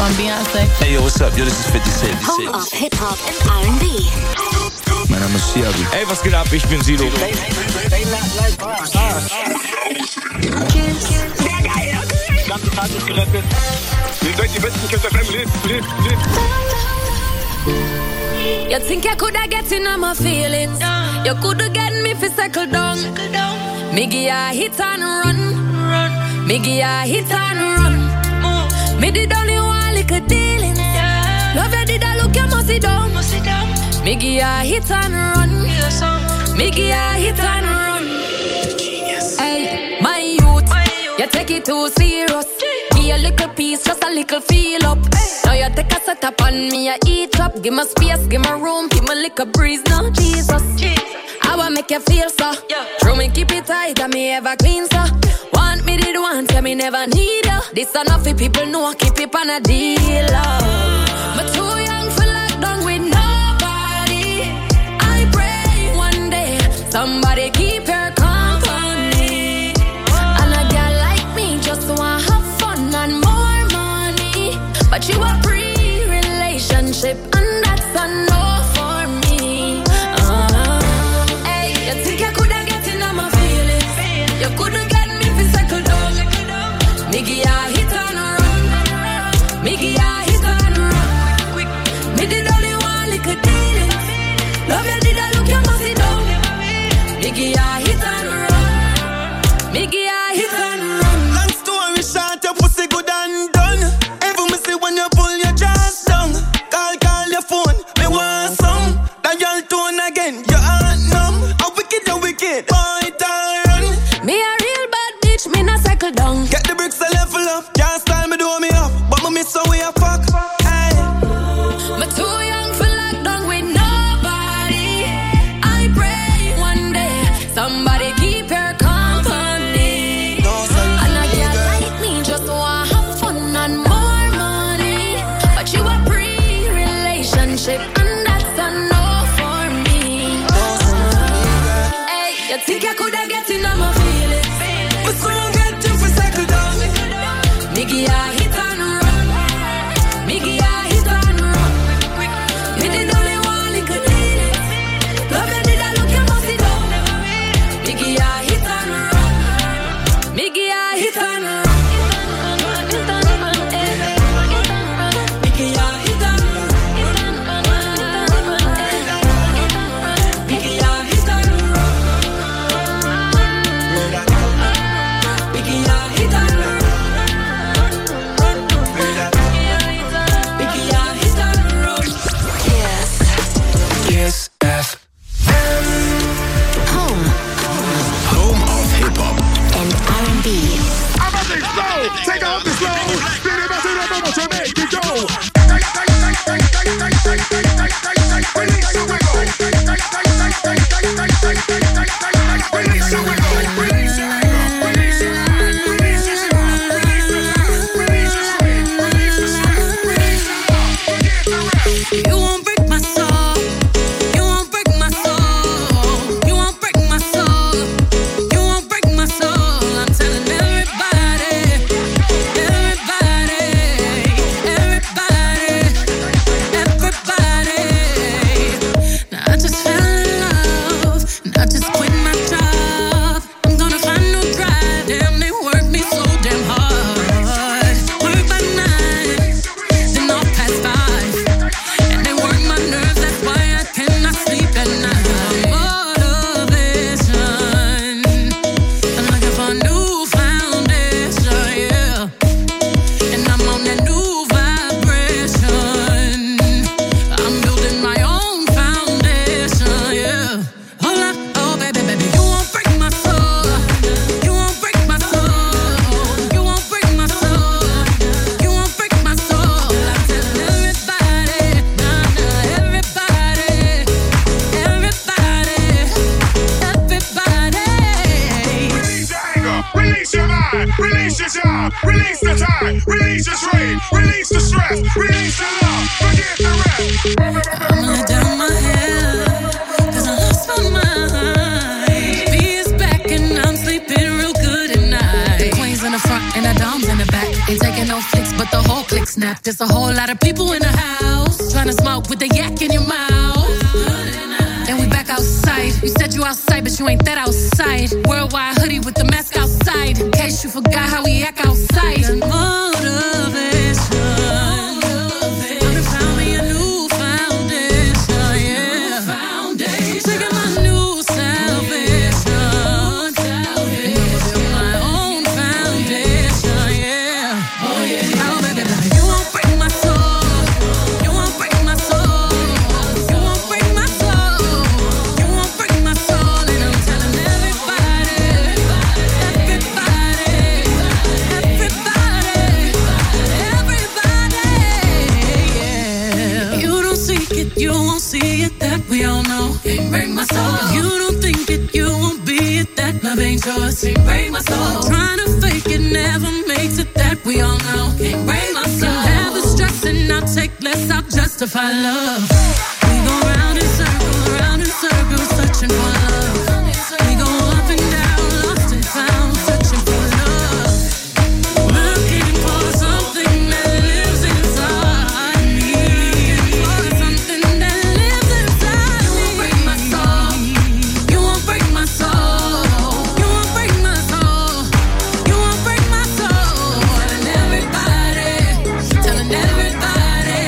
on Beyonce. Hey yo, what's up? Yo, this is 50 Cent. Home of Hip-Hop and R&B. Mein Name ist Siabi. Ey, was geht ab? Ich bin Sido. Ganze Tag ist gerettet. Ihr seid die besten Kids FM. Live. You think you coulda get in on my feelings? You coulda get me fi settle down. Me give ya hit and run. Me give ya hit and run. Me did only one little dealing. Love you did I look you must sit down. Me give ya hit and run. Me give ya hit and run. Hey, my youth, you take it too serious. Give a little piece, just a little feel up. Now you take a set up on me, I eat up. Give me space, give me room, give me little breeze. Now Jesus, I wanna make you feel so. True me keep it tight, and me ever clean so. Want me did want, yeah me never need you. This enough for people know, keep it on a deal. But too young for lockdown with nobody. I pray one day somebody keep your company. And a girl like me just want have fun and more money. But you a pre-relationship and that's a no for me. Hey, you think you coulda get in on my feelings? You coulda get me fi settle down. Me give ya hit and run. Me give ya hit and run. Me did only one little dealings. Love you did I look you must sit down. Me give ya hit and run. Me give ya hit and run. Long story short, your pussy good and done. Every me see when you pull your dress down. Call your phone, me want some. That y'all tone again, your heart numb. How wicked you wicked, boy turn. Me a real bad bitch, me not cycle down. Get the bricks a level up, can't style me do me up. But me miss how we a fuck, hey. Me too young for lockdown with nobody. I pray one day somebody keep your company. And a girl like me just want have fun and more money. But you a pre-relationship and that's a no for me. Hey, you think you coulda get in on my feelings? But soon get you for cycle down. Me give ya hit and run. Me give ya hit and run. Me did only one little dealings. Love you did I look you must sit down. Me give ya hit and run. Me give ya hit and run. Me give ya hit and run. Me give ya hit and run. Me give ya hit and run. Kiss FM. Home of Hip-Hop and R&B. Take off the slow. To make it go. Release the wiggle. Release the wiggle. Release the anger. Release the ride. Release the stride. Release the strength. Release the strength. Release the strength. Release the love. Forget the rest. You won't break my soul. You won't break my soul. You won't break my soul. You won't break my soul. I'm telling everybody, everybody, everybody, everybody. Now I just fell in love, and I just quit my job. I'm gonna find no drive. Damn, they work me so damn hard. Work by 9, then off past 5. And they work my nerves, that's why I cannot sleep at night. Motivation, I'm looking for a new foundation, yeah. And I'm on that new vibration. I'm building my own foundation, yeah. Hold up, oh baby, baby, you won't break my soul. You won't break my soul. You won't break my soul. You won't break my soul. I'm telling everybody, everybody, everybody, everybody. Release the anger. Release your mind. Release your job. Release the time. Release the strain. Release the stress. Release the love. Forget the rest. I'm gonna let down my head, 'cause I lost my mind. B is back and I'm sleeping real good at night. The queens in the front and the doms in the back. Ain't taking no flicks, but the whole clicks now. snap. There's a whole lot of people in the house trying to smoke with the yak in your mouth. Then we back outside. You said you outside, but you ain't that outside. Worldwide hoodie with the mask outside. In case you forgot how we act outside. Motivation. I'm found me a new foundation, yeah. Taking my new salvation. My own foundation, yeah. Oh yeah. Now baby, you won't break my soul. You won't break my soul. You won't break my soul. You won't break my soul. And I'm telling everybody, yeah. You don't seek it, you won't see it, that we all know. Can't break my soul. You don't think it, you won't be it, that love ain't yours. Can't break my soul. Trying to fake it never makes it, that we all know. Can't break my soul. Have the stress and I'll take less, I'll justify love. We go round in circles, searching for love. We go up and down, lost and found, searching for love. Looking for something that lives inside me. For something that lives inside me. You won't break my soul. You won't break my soul. You won't break my soul. You won't break my soul. Telling everybody, telling everybody,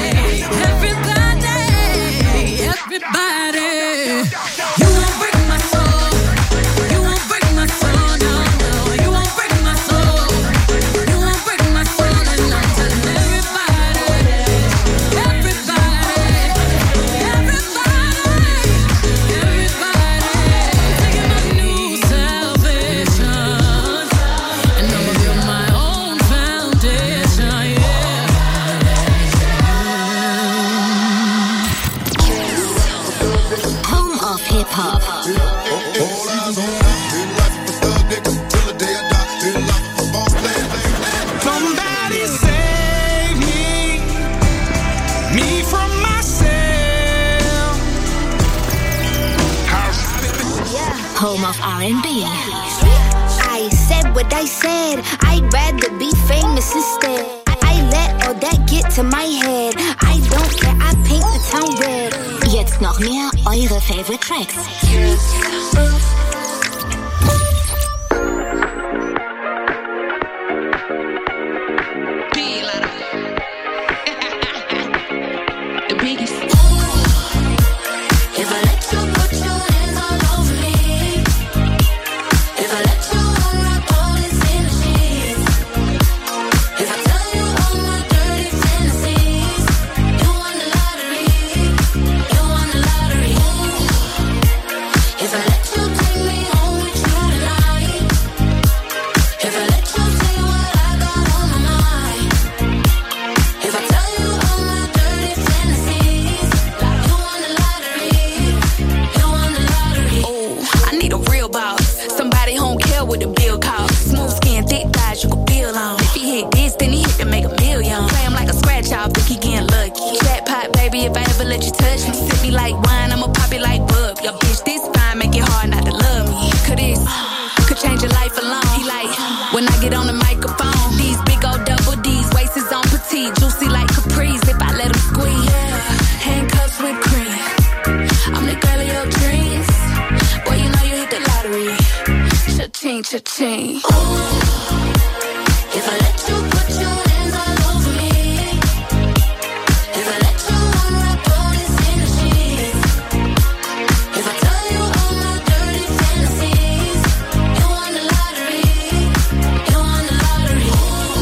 everybody. You won't break my soul. You won't break my soul. No, no. You won't break my soul. You won't break my soul. And I'm telling everybody, everybody, taking my new salvation, and I'ma build my own foundation, yeah. Home of hip hop. All eyes on me. In life for thug niggas till the day I die. In life for boss players. Somebody save me from myself. Home of R&B. I said what I said. I'd rather be famous instead. I let all that get to my head. I don't care, I paint the town red. Jetzt noch mehr eure favorite tracks. The biggest. If I let you put your hands all over me, if I let you unwrap all this in the sheets, if I tell you all my dirty fantasies, you won the lottery, you won the lottery. If I let you take me home with you tonight, if I let you see what I got on my mind, if I tell you all my dirty fantasies, you won the lottery, you won the lottery. Oh, I need a real boss. Somebody who don't care what the bill costs. Smooth skin, thick thighs, you can feel on. If he hit this, then he hit to make a million. Play him like a scratch off, think he getting lucky. Jackpot, baby, if I ever let you touch me. Sip me like wine, I'ma pop it like bub. Your bitch this fine, make it hard not to love me. Could this, could change your life alone. He like, when I get on the microphone. These big old double D's, waist is on petite. Juicy like Capri's, if I let him squeeze. Handcuffs with cream. I'm the girl of your dreams. Boy, you know you hit the lottery. Cha-ching, cha-ching. If I let you put your hands all over me, if I let you unwrap all this in the sheets, if I tell you all my dirty fantasies, you won the lottery, you won the lottery.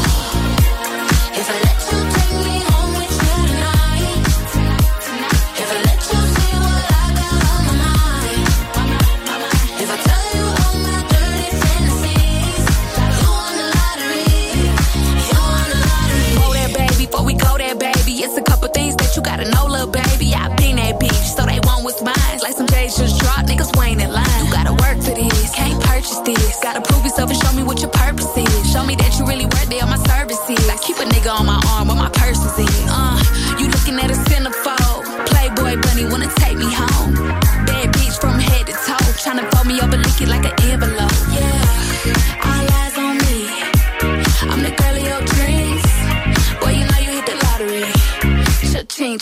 If I let you take me home with you tonight, if I let you see what I got on my mind, if I tell you all my dirty fantasies, you won the lottery, you won the lottery. Go there, baby, before we go there, baby. It's a couple things that you gotta know, little baby. I been that bitch, so they want what's mine. Like some J's just dropped, niggas waiting in line. You gotta work for this, can't purchase this. Gotta prove yourself and show me what your purpose is. Show me that you really worth it on my services. I keep a nigga on my arm where my purse is in. You looking at a centerfold. Playboy bunny wanna take me home. Bad bitch from head to toe. Tryna fold me up and lick it like an envelope. Yeah, all eyes on me. I'm the girl of your dreams. Boy, you know you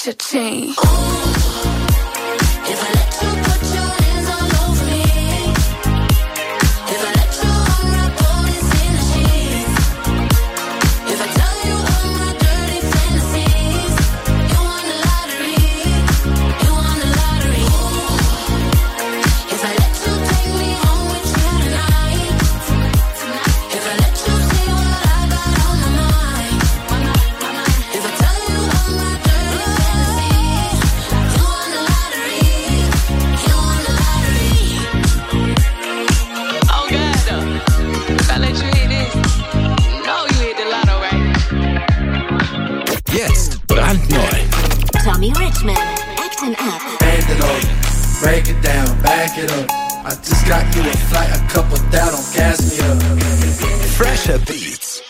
cha-ching. If I let you put your hands all over me, if I let you unwrap all this in the sheets, if I tell you all my dirty fantasies, you won the lottery, you won the lottery. If I let you take me home with you tonight, if I let you see what I got on my mind, if I tell you all my dirty fantasies, you won the lottery, you won the lottery. Oh God, if I let you hit this, you know you hit the lotto, right? Yes, brandneu. Tommy Richmond, acting up. Band it up, break it down, back it up. I just got you a flight, a couple that don't gas me up. Fresher Beats.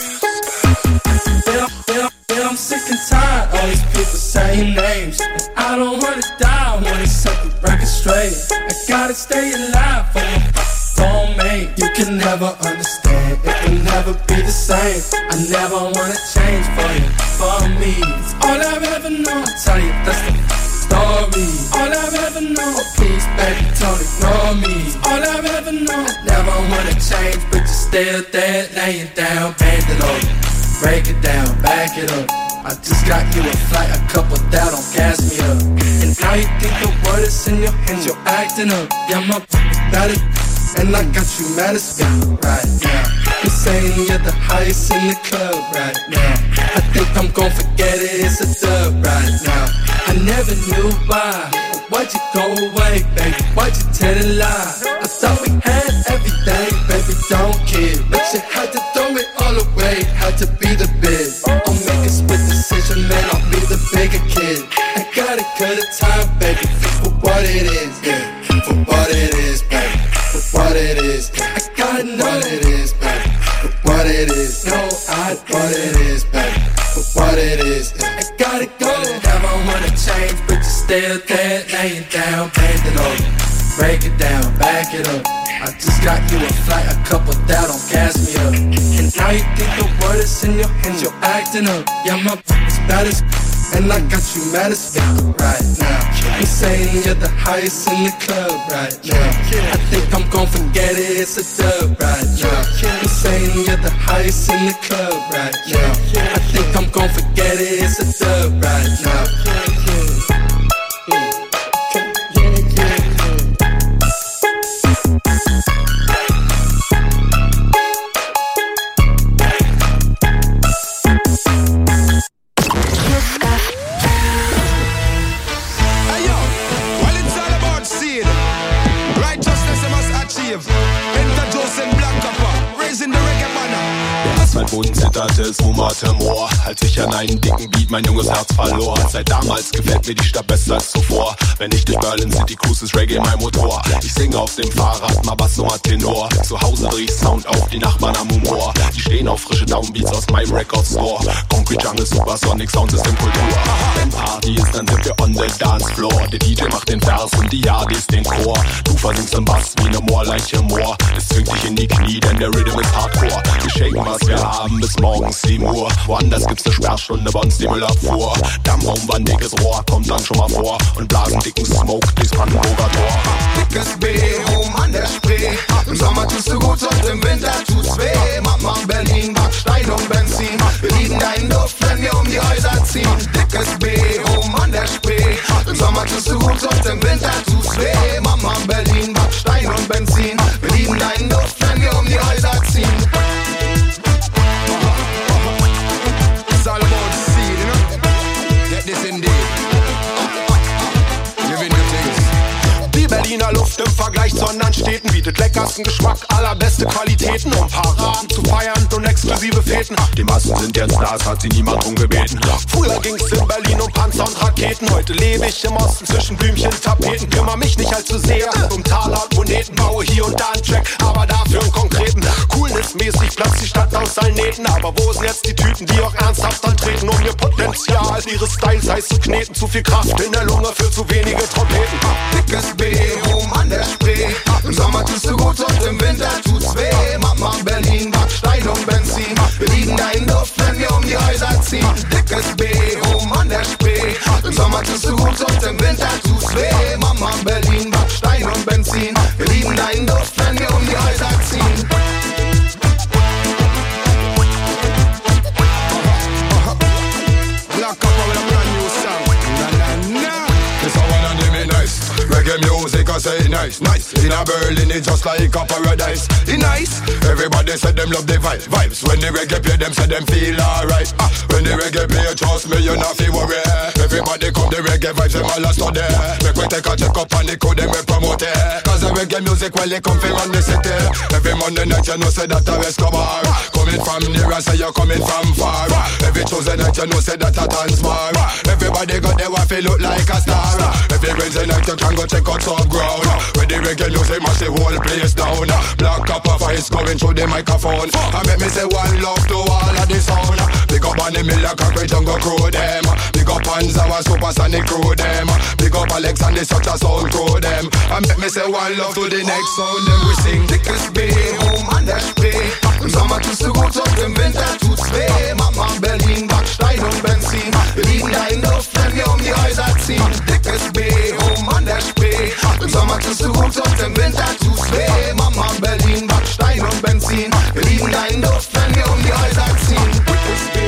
I'm sick and tired, all these people saying names. And I don't wanna die, I wanna set the record straight. I gotta stay alive for my soulmate. You can never understand, it will never be the same. I never wanna change for you, for me. It's all I've ever known, I tell you that's the story. All I've ever known, please baby don't ignore me. All I've ever known, never wanna change, but you're still there, laying down, band it over. Break it down, back it up. I just got you a flight, a couple that don't gas me up. And now you think the world is in your hands, you're acting up. Yeah, my better, and I got you mad as fuck right now. You're saying you're the highest in the club right now. I think I'm gon' forget it, it's a dub right now. I never knew why. Why'd you go away, baby? Why'd you tell a lie? I thought we had everything, baby, don't kid. But you had to throw it all away, had to be the big. I'll make a split decision, man, I'll be the bigger kid. I gotta cut a time, baby, for what it is, yeah. For what it is, baby, for what it is. I gotta know what it is, baby, for what it is. No, what it is, baby, for what it is. I gotta go, never wanna change, but you're still there, laying down, band it over. Break it down, back it up. I just got you a flight, a couple that don't gas me up. And now you think the world is in your hands, you're acting up. Yeah, my is bad as and I got you mad as fuck right now. You saying you're the highest in the club right now. I think I'm gon' forget it, it's a dub right now. You saying you're the highest in the club right now. I think I'm gon' forget it, it's a dub right now. Mein Boden zitterte, es wummerte Moor, als ich an einen dicken Beat mein junges Herz verlor. Seit damals gefällt mir die Stadt besser als zuvor. Wenn ich durch Berlin City cruise, ist Reggae mein Motor. Ich singe auf dem Fahrrad, mal Bass, mal Tenor. Zu Hause dreh ich Sound auf, die Nachbarn am Humor. Die stehen auf frische Downbeats aus meinem Record Store. Concrete Jungle, Supersonic, Soundsystem, Kultur. Wenn Party ist, dann sind wir on the dance floor. Der DJ macht den Vers und die Yardis den Chor. Du versingst im Bass wie ne Moorleiche Moor. Es zwingt dich in die Knie, denn der Rhythm ist Hardcore. Wir shaken, was wir haben, bis morgens 7 Uhr. Woanders gibt's ne Sperrstunde, bei uns die Müllabfuhr. Dammraum, wann dickes Rohr, kommt dann schon mal vor. Und blasen dicken Smoke durchs Brandenburger Tor. Dickes B, oben an der Spree. Im Sommer tust du gut und im Winter tut's weh. Mama Berlin, Backstein und Benzin. Wir lieben deinen Duft, wenn wir um die Häuser ziehen. Dickes B, oben an der Spree. Im Sommer tust du gut und im Winter tut's weh. Mama Berlin, Backstein und Benzin. Wir lieben deinen Duft, wenn wir um die Häuser ziehen. It's all about the seed, you know? Get this indeed. Living the things. Die Berliner Luft im Vergleich zu anderen Städten bietet leckersten Geschmack, allerbeste Qualitäten, um Paraden zu feiern und exklusive Feten. Die Massen sind jetzt da, es hat sie niemand drum gebeten. Früher ging's in Berlin um Panzer und Raketen. Heute lebe ich im Osten zwischen Blümchen, Tapeten. Kümmer mich nicht allzu sehr um Taler und Moneten. Baue hier und da einen Track, aber dafür einen konkreten. Coolness-mäßig platzt die Stadt aus allen Nähten. Aber wo sind jetzt die Typen, die auch ernsthaft antreten, um ihr Potenzial ihres Styles heiß zu kneten? Zu viel Kraft in der Lunge für zu wenige Trompeten. Dickes B, oben an der Spree. Im Sommer tust du gut und im Winter tut's weh. Mama Berlin, Backstein und Benzin. Wir lieben deinen Duft, wenn wir um die Häuser ziehen. Dickes B, oben an der Spree. Im Sommer tust du gut und im Winter tut's weh. Mama, Berlin, Backstein und Benzin. Wir lieben deinen Duft, wenn wir um die Häuser ziehen. Black Copper with a brand new song. Na na na. This a one of them it nice. Reggae music I say nice, nice. In a Berlin it's just like a paradise. It nice. Everybody said them love the vibes. When the reggae play them say them feel alright. When the reggae play trust me you not feel worry. Everybody come the reggae vibes them all a study. Make we take a check up and the code them we promote it. Cause the reggae music well they come from on the city. Every Monday night you know say that a Escobar. Coming from near and say you coming from far. Every Tuesday night you know say that a dance bar. Everybody got their waffle look like a star. Every Wednesday night you can go check out some ground. When the reggae music mash the whole place down. Black Copper voice coming through the microphone. I make me say one love to all of the sound. Big up on the Miller Concrete Jungle crew them. Big up Panzer and Supersonic crew them. Big up Alex and the Such a Sound crew them. I make me say one love to the next sound. Then we sing Dickes B, home and der Spree. Im Sommer tust du gut und im Winter tut's weh. Mama, Berlin, Backstein und Benzin. Wir lieben deinen Duft, wenn wir um die Häuser ziehen. Dickes B, home and der Spree. Im Sommer tust du gut und im Winter tut's weh. Mama, Berlin, Backstein und Benzin. Wir lieben deinen Duft, wenn wir um die Häuser ziehen. Dickes B.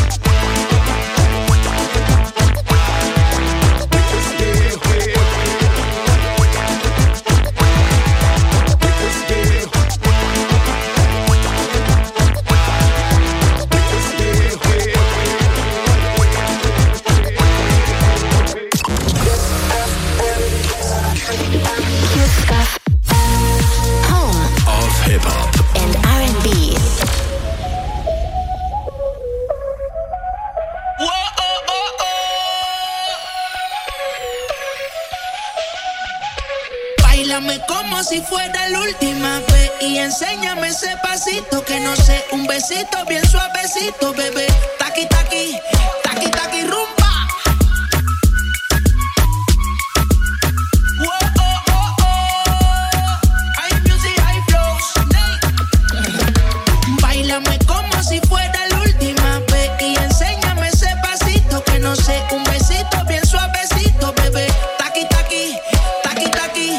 Como si fuera la última vez y enséñame ese pasito que no sé, un besito bien suavecito, bebé. Taqui, taqui, taqui, taqui, rumba. Whoa, oh, oh, oh. High music, high flows. Báilame como si fuera la última vez y enséñame ese pasito que no sé, un besito bien suavecito, bebé. Taqui, taqui, taqui, taqui.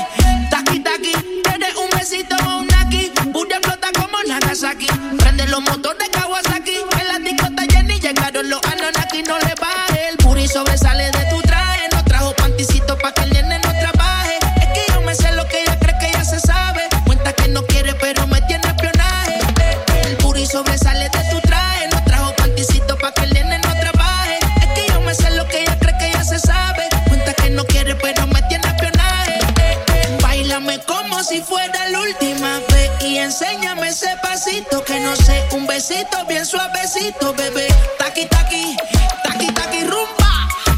Nagasaki, prende los motores Kawasaki. En la discota Jenny llegaron los Anunnaki. No le baje, el puri sobresale de tu traje. No trajo panticito pa' que el nene no trabaje. Es que yo me sé lo que ella cree que ya se sabe. Cuenta que no quiere pero me tiene espionaje. El puri sobresale de tu traje. No trajo panticito pa' que el nene no trabaje. Es que yo me sé lo que ella cree que ya se sabe. Cuenta que no quiere pero me tiene espionaje. Báilame como si fuera la última vez y enséñame ese pasito que no sé, un besito bien suavecito, bebé. Taqui, taqui, taqui, taqui, rumba.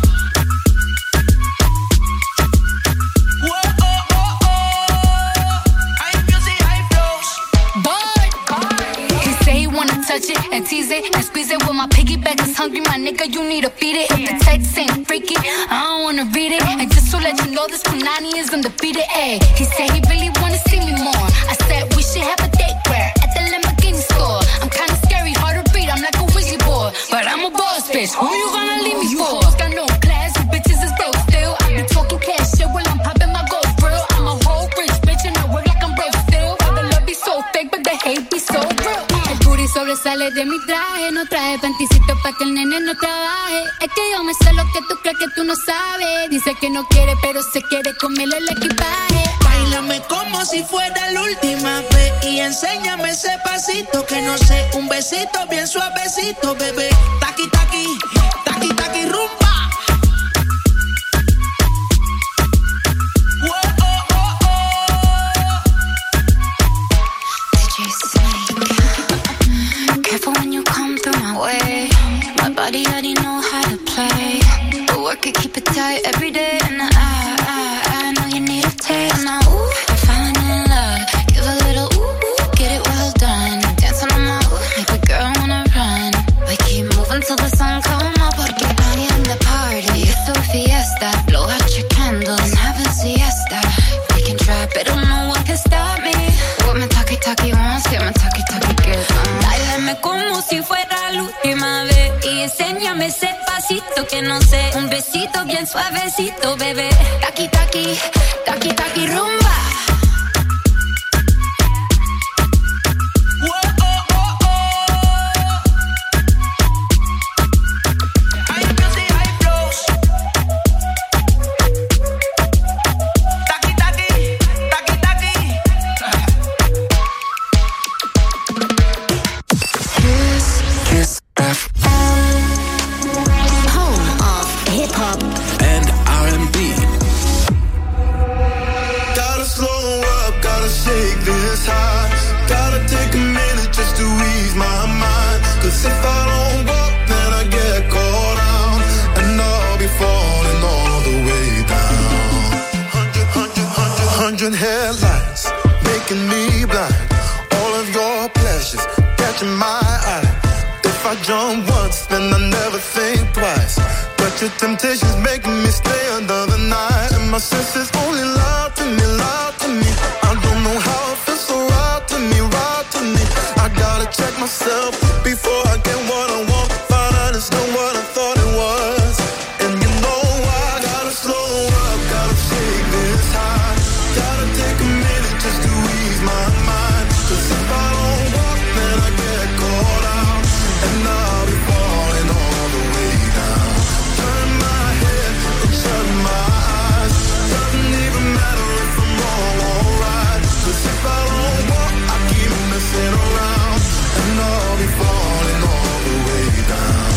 Whoa, oh, oh, oh. High music, high flows. Boy, he say he wanna touch it and tease it and squeeze it. Well, my piggyback is hungry, my nigga, you need to feed it. If the text ain't freaky, I don't wanna read it. And just to let you know, this Punani is undefeated. Ay, he said he really wanna see me more. I said we should have a date where at the Lamborghini store. I'm kinda scary, hard to read, I'm like a Ouija board. But I'm a boss bitch, who you gonna leave me for? Got no class, you bitches is broke still. I be talking cash shit while I'm popping my gold grill. I'm a whole rich bitch and I work like I'm broke still. The love be so fake, but the hate be so real. El booty sobresale de mi traje. No traje panticito pa' que el nene no trabaje. Es que yo me sé lo que tú crees que tú no sabes. Dice que no quiere, pero se quiere comerle el equipaje. Báilame como si fuera la última vez y enséñame ese pasito que no sé, un besito bien suavecito, bebé. Taqui, taqui, taqui, taqui, rumba. Whoa, oh, oh, oh. DJ Snake. Careful when you come through my way. My body already know how to play. But work it, keep it tight every day. And I know you need a taste. Now, ooh, I'm falling in love. Give a little ooh, get it well done. Dancing on my ooh, make a girl wanna run. We keep moving till the sun come up. Porque party in the party. It's so fiesta. Blow out your candles and have a siesta. We can try, but don't know what can stop me. What my talkie wants, get my talkie get. Báilame como si fuera la última vez y enséñame ese pasito besito que no sé. Un besito bien suavecito, bebé. Taki, taki, taki, taki, rumba. Headlights making me blind. All of your pleasures catching my eye. If I jump once, then I never think twice. But your temptation's making me stay another night. And my senses only lie to me, lie to me. I don't know how it feels so right to me, right to me. I gotta check myself before I get what I want. Find out it's not what I thought it was. And you know I gotta slow up, gotta shake this high. Gotta take a minute just to ease my mind. 'Cause if I don't walk, then I get caught out. And I'll be falling all the way down. Turn my head and shut my eyes. Doesn't even matter if I'm wrong or right. 'Cause if I don't walk, I keep messing around. And I'll be falling all the way down.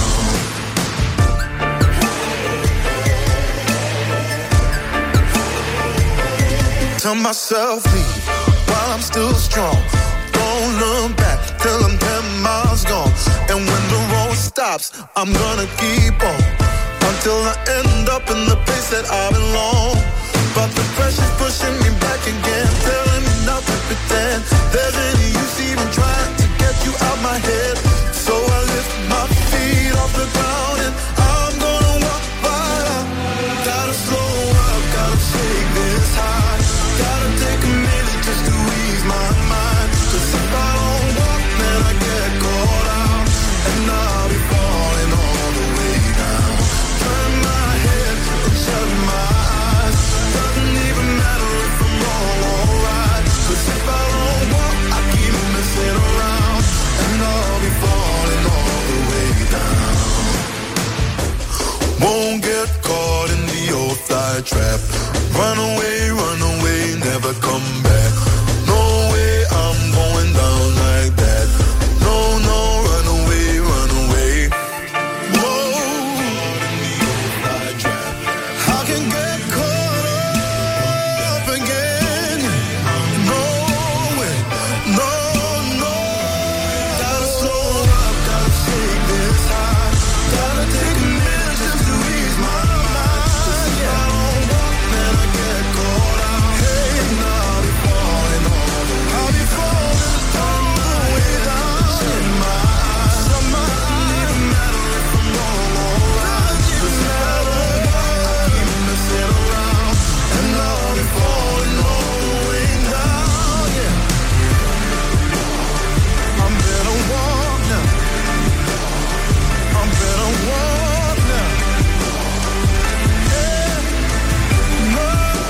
Tell myself leave while I'm still strong. Don't look back till I'm 10 miles gone. And when the road stops, I'm gonna keep on until I end up in the place that I belong. But the pressure's pushing me back again, telling me not to pretend there's any use even trying to get you out my head. So I lift my feet off the ground and I'm gonna walk right out. Gotta slow up, gotta shake this high. Gotta take a minute just to ease my mind. 'Cause if I don't walk, then I get caught out. And I'll be falling all the way down. Turn my head and shut my eyes. Doesn't even matter if I'm wrong or right. 'Cause if I don't walk, I keep messing around. And I'll be falling all the way down. Won't get caught in the old fly trap. Run away, never come back. No way, I'm going down like that. No, no, run away. Whoa, I can get caught up again. No way, no. Gotta slow up, gotta shake this high. Gotta take a minute just to ease my mind. 'Cause if I don't walk, then I get caught out. I'll be falling all the way down. Shut my eyes. Doesn't even matter if I'm wrong or right. 'Cause if I don't walk, I keep messing around. And I'll be falling all the way down, yeah. I'm better walk now. I'm better walk now. Yeah. No.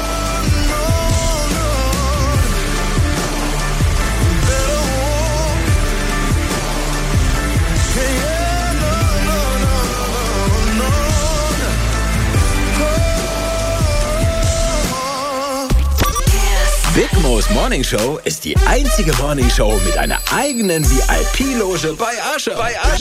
Big Mo's Morning Show ist die einzige Morning Show mit einer eigenen VIP-Loge bei Usher.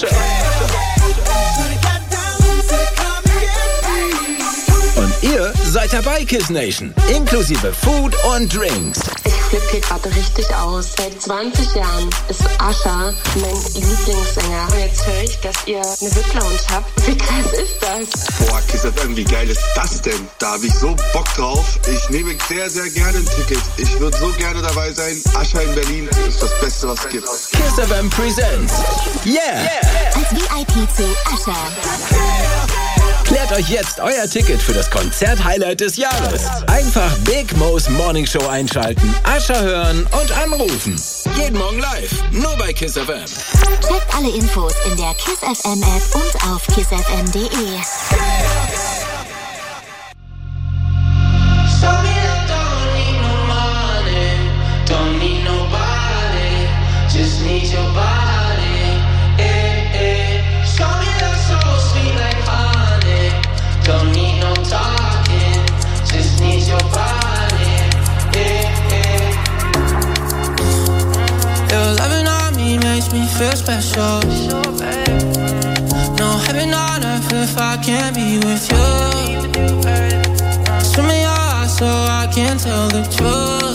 Und ihr seid dabei, Kiss Nation, inklusive Food und Drinks. Ich flippe hier gerade richtig aus. Seit 20 Jahren ist Usher mein Lieblingssänger. Und jetzt höre ich, dass ihr eine VIP-Lounge habt. Wie krass ist das? Boah, Kiss FM, wie geil ist das denn? Da habe ich so Bock drauf. Ich nehme sehr, sehr gerne ein Ticket. Ich würde so gerne dabei sein. Usher in Berlin ist das Beste, was es gibt. Kiss FM Presents. Yeah! Als VIP zu Usher. Klärt euch jetzt euer Ticket für das Konzert-Highlight des Jahres. Einfach Big Mo's Morning Show einschalten, Ascher hören und anrufen. Jeden Morgen live, nur bei KISS FM. Checkt alle Infos in der KISS FM App und auf kissfm.de. Don't need nobody, just need your body. Show me love so sweet like honey. Don't need no talking, just need your body. Your loving on me makes me feel special. No heaven on earth if I can't be with you. Swim in your eyes so I can tell the truth.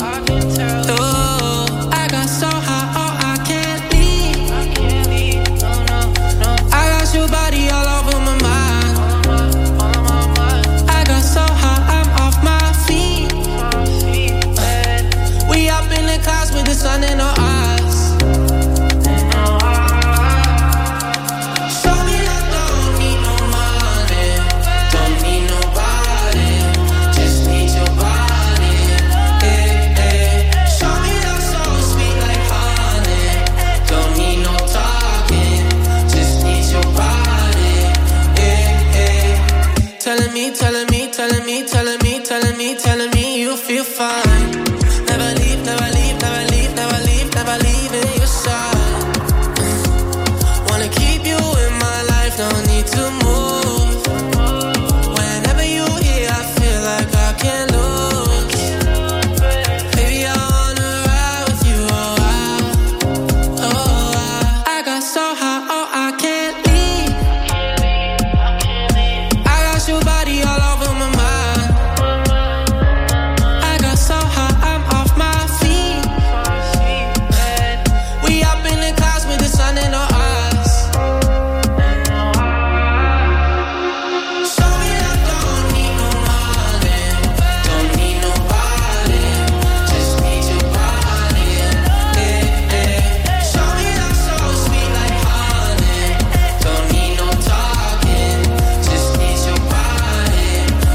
I got so high, oh, I can't leave. I got your body all over my mind. I got so high, I'm off my feet. We up in the clouds with the sun in our eyes. Show me that don't need no money, don't need nobody, just need your body. Show me that so sweet like honey. Don't need no talking, just need your body. Telling me, telling me, telling me, telling me, telling me, telling me you feel fine. Never leave, never leave, never leave, never leave, never leave in your side. Wanna keep you in my life, no need to move. Whenever you here, I feel like I can't lose. Baby, I wanna ride with you, I got so high, oh, I can't leave. I got your body all over my mind. I got so high, I'm off my feet. We up in the clouds with the sun in our eyes. Show me that don't need no money, don't need nobody, just need your body. Show me that so sweet like honey. Don't need no talking, just need your body.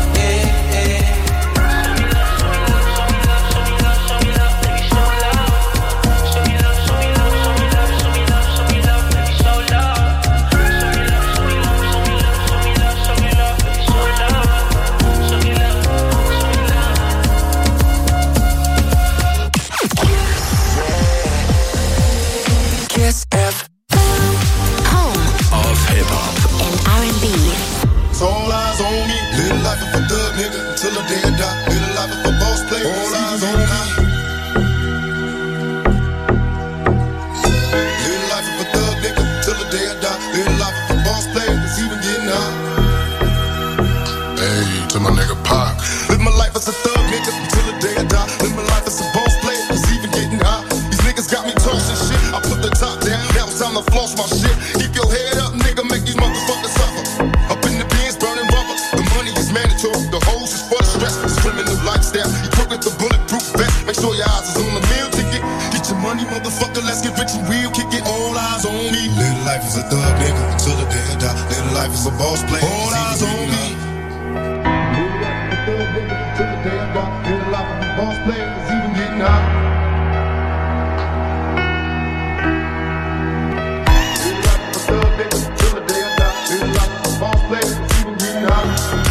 KISS FM Home of Hip-Hop. and R&B. So all eyes on me. Little life of a thug nigga until the day I die. Little life of a boss player. All eyes on me. Little life of a thug nigga till the day I die. Little life of a boss player. It's even getting high. Hey, to my nigga Pac. Live my life as a thug nigga until the day I die. Live my life as a boss player. It's even getting high. These niggas got me tossing shit. I put the top down. Now it's time to floss my shit. Keep your head up, nigga. Make these motherfuckers suffer. Up in the bins, burning rubber. The money is mandatory. The hoes is for the stress. It's criminal lifestyle. You crook with the bulletproof vest. Make sure your eyes is on the meal ticket. Get your money, motherfucker. Let's get rich and real. Kick it. All eyes on me. Little life is a thug nigga until the day I die. Little life is a boss player. All eyes on me. Little life is a thug nigga until the day I die. Little life is a boss player. It's even getting high. Little life is a thug nigga until the day I die. Little life is a boss player. It's even getting high.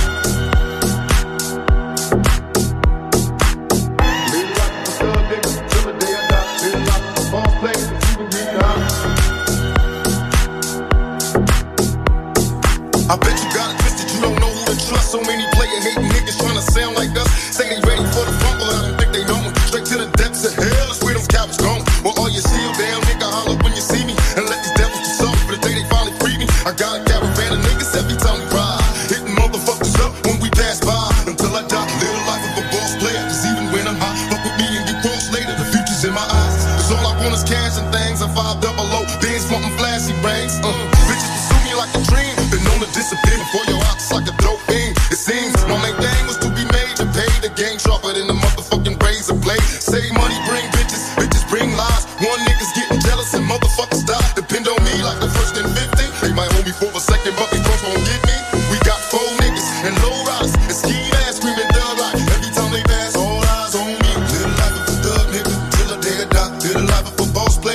Little life is a thug nigga until the day I die. Little life is a boss player. It's even getting high. I bet you got it twisted, you don't know who to trust. So many player hating niggas trying to sound like us. Say they ready for the fumble, I don't think they know me. Straight to the depths of hell, that's where them cowards gone. Well, all you seal down, nigga, holler when you see me. And let these devils do something for the day they finally free me. I got a caravan of niggas every time we ride. Hitting motherfuckers up when we pass by. Until I die, little life of a boss player. Cause even when I'm high, fuck with me and get crossed later. The future's in my eyes. Cause all I want is cash and things. I'm 500, bands wanting flashy rings. Bitches pursue me like a dream. Been known to disappear before your eyes like a dope fiend. It seems my main thing was to be made to pay the game sharper than the motherfucking razor blade. Save money, bring bitches, bitches bring lies. One nigga's getting jealous and motherfuckers die. Depend on me like the first and 50. They might hold me for a second, but they first won't get me. We got 4 niggas.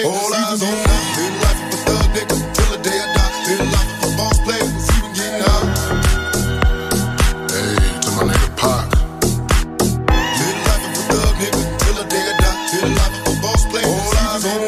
All eyes on me. Live life of a thug nigga till the day I die. Live life of a boss player, it's even getting high. Hey, to my nigga Pac. Live life of a thug nigga till the day I die. Live life of a boss player, all eyes on me.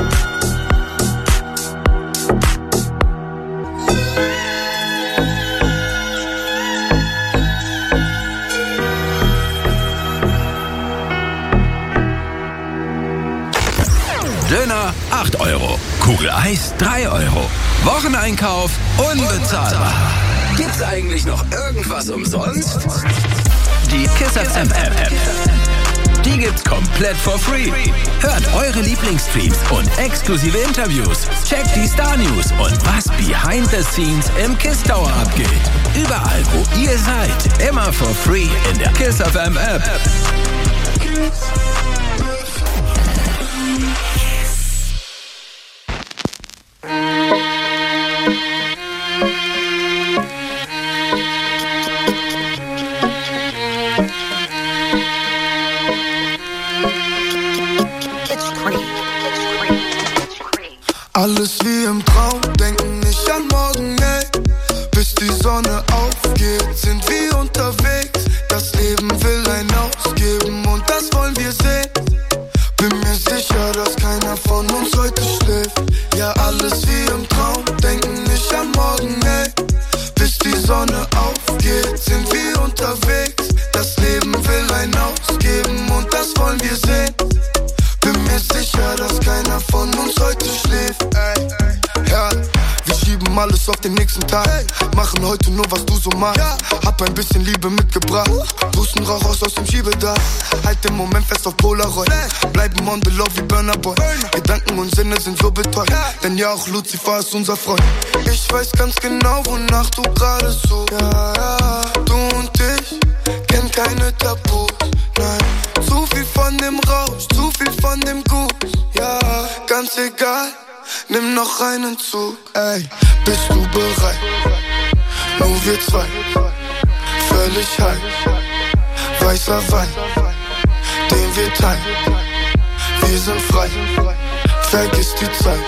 Döner 8 €, Kugel Eis 3 €, Wocheneinkauf unbezahlbar. Gibt's eigentlich noch irgendwas umsonst? Die Kiss FM App. Die gibt's komplett for free. Hört eure Lieblingsstreams und exklusive Interviews. Checkt die Star News und was behind the scenes im Kiss Tower abgeht. Überall, wo ihr seid. Immer for free in der Kiss FM App. Alles wie im Traum, denken nicht an morgen, ey. Bis die Sonne aufgeht, sind wir unterwegs. Das Leben will ein ausgeben und das wollen wir sehen. Bin mir sicher, dass keiner von uns heute schläft. Ja, alles wie im Traum, denken nicht an morgen, ey. Bis die Sonne aufgeht, sind wir unterwegs. Das Leben will ein ausgeben und das wollen wir sehen. Bin mir sicher, dass keiner von uns heute schläft. Ja, wir schieben alles auf den nächsten Tag. Machen heute nur, was du so machst. Hab ein bisschen Liebe mitgebracht. Pusten Rauch aus dem Schiebedach. Halt den Moment fest auf Polaroid. Bleiben on the low wie Burna Boy. Gedanken und Sinne sind so betäubt. Denn ja, auch Lucifer ist unser Freund. Ich weiß ganz genau, wonach du gerade suchst. Ja, du und ich kennen keine Tabus. Nein, zu viel von dem Rausch, zu viel von dem Gut. Ja, ganz egal, nimm noch einen Zug. Ey, bist du bereit? Nur wir zwei, völlig high. Weißer Wein, den wir teilen. Wir sind frei, vergiss die Zeit.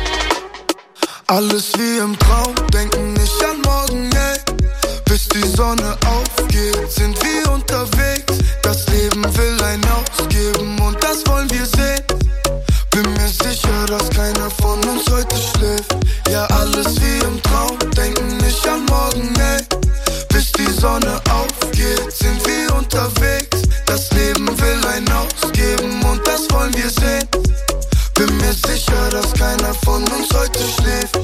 Alles wie im Traum, denken nicht an morgen, ey. Bis die Sonne aufgeht, sind wir unterwegs. Das Leben will ein ausgeben und das wollen wir sehen. Bin mir sicher, dass keiner von uns heute schläft. Ja, alles wie im Traum, denken nicht an morgen, ey. Bis die Sonne aufgeht, sind wir unterwegs. Das Leben will ein ausgeben und das wollen wir sehen. Bin mir sicher, dass keiner von uns heute schläft.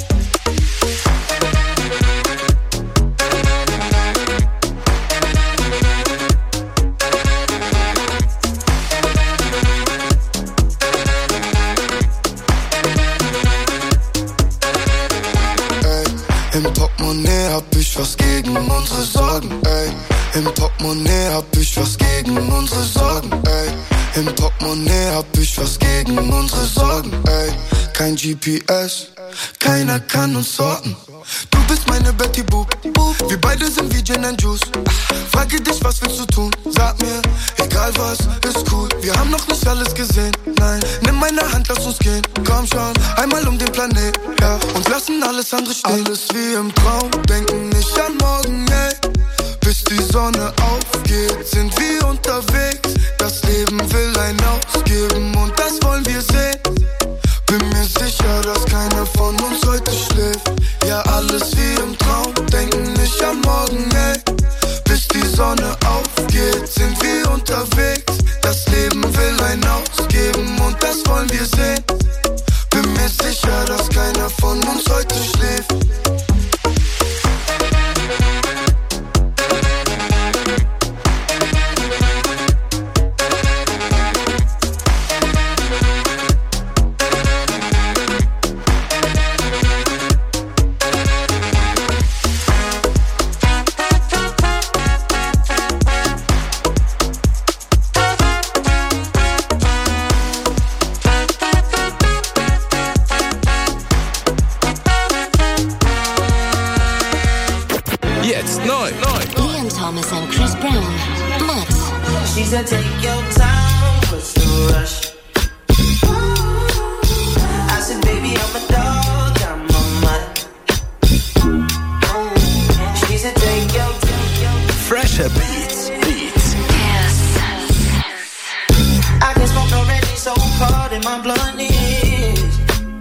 Im Portemonnaie hab ich was gegen unsere Sorgen, ey. Im Portemonnaie hab ich was gegen unsere Sorgen, ey. Im Portemonnaie hab ich was gegen unsere Sorgen, ey. Kein GPS, keiner kann uns sorten. Du bist meine Betty Boop, wir beide sind wie Gin and Juice. Frage dich, was willst du tun? Sag mir, egal was, ist cool. Wir haben noch nicht alles gesehen, nein. Nimm meine Hand, lass uns gehen, komm schon. Einmal um den Planet, ja. Und lassen alles andere stehen. Alles wie im Traum, denken nicht an morgen, ey. Bis die Sonne aufgeht, sind wir unterwegs. Das Leben will ein ausgeben und das wollen wir sehen. Bin mir sicher, dass keiner von uns heute schläft. Ja, alles wie im Traum, denken nicht an morgen, ey. Bis die Sonne aufgeht, sind wir unterwegs. Das Leben will ein ausgeben und das wollen wir sehen. Bin mir sicher, dass keiner von uns heute schläft. Jetzt neu. Ian Thomas and Chris Brown. Mud. She said take your time, what's the rush? blunt is.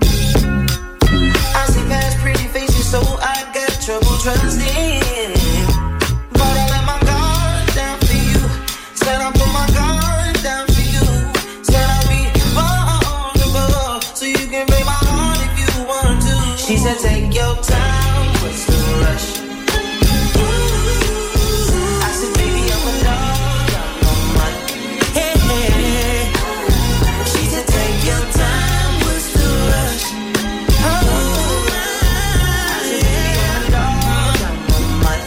I see past pretty faces, so I got trouble trusting. But I let my guard down for you. Said I put my guard down for you. Said I'll be vulnerable, so you can break my heart if you want to. She said take your time, what's the rush? I said baby I'm a dog, I'm on my hey, hey. She said take your time, what's the rush? I said baby I'm a dog, I'm on my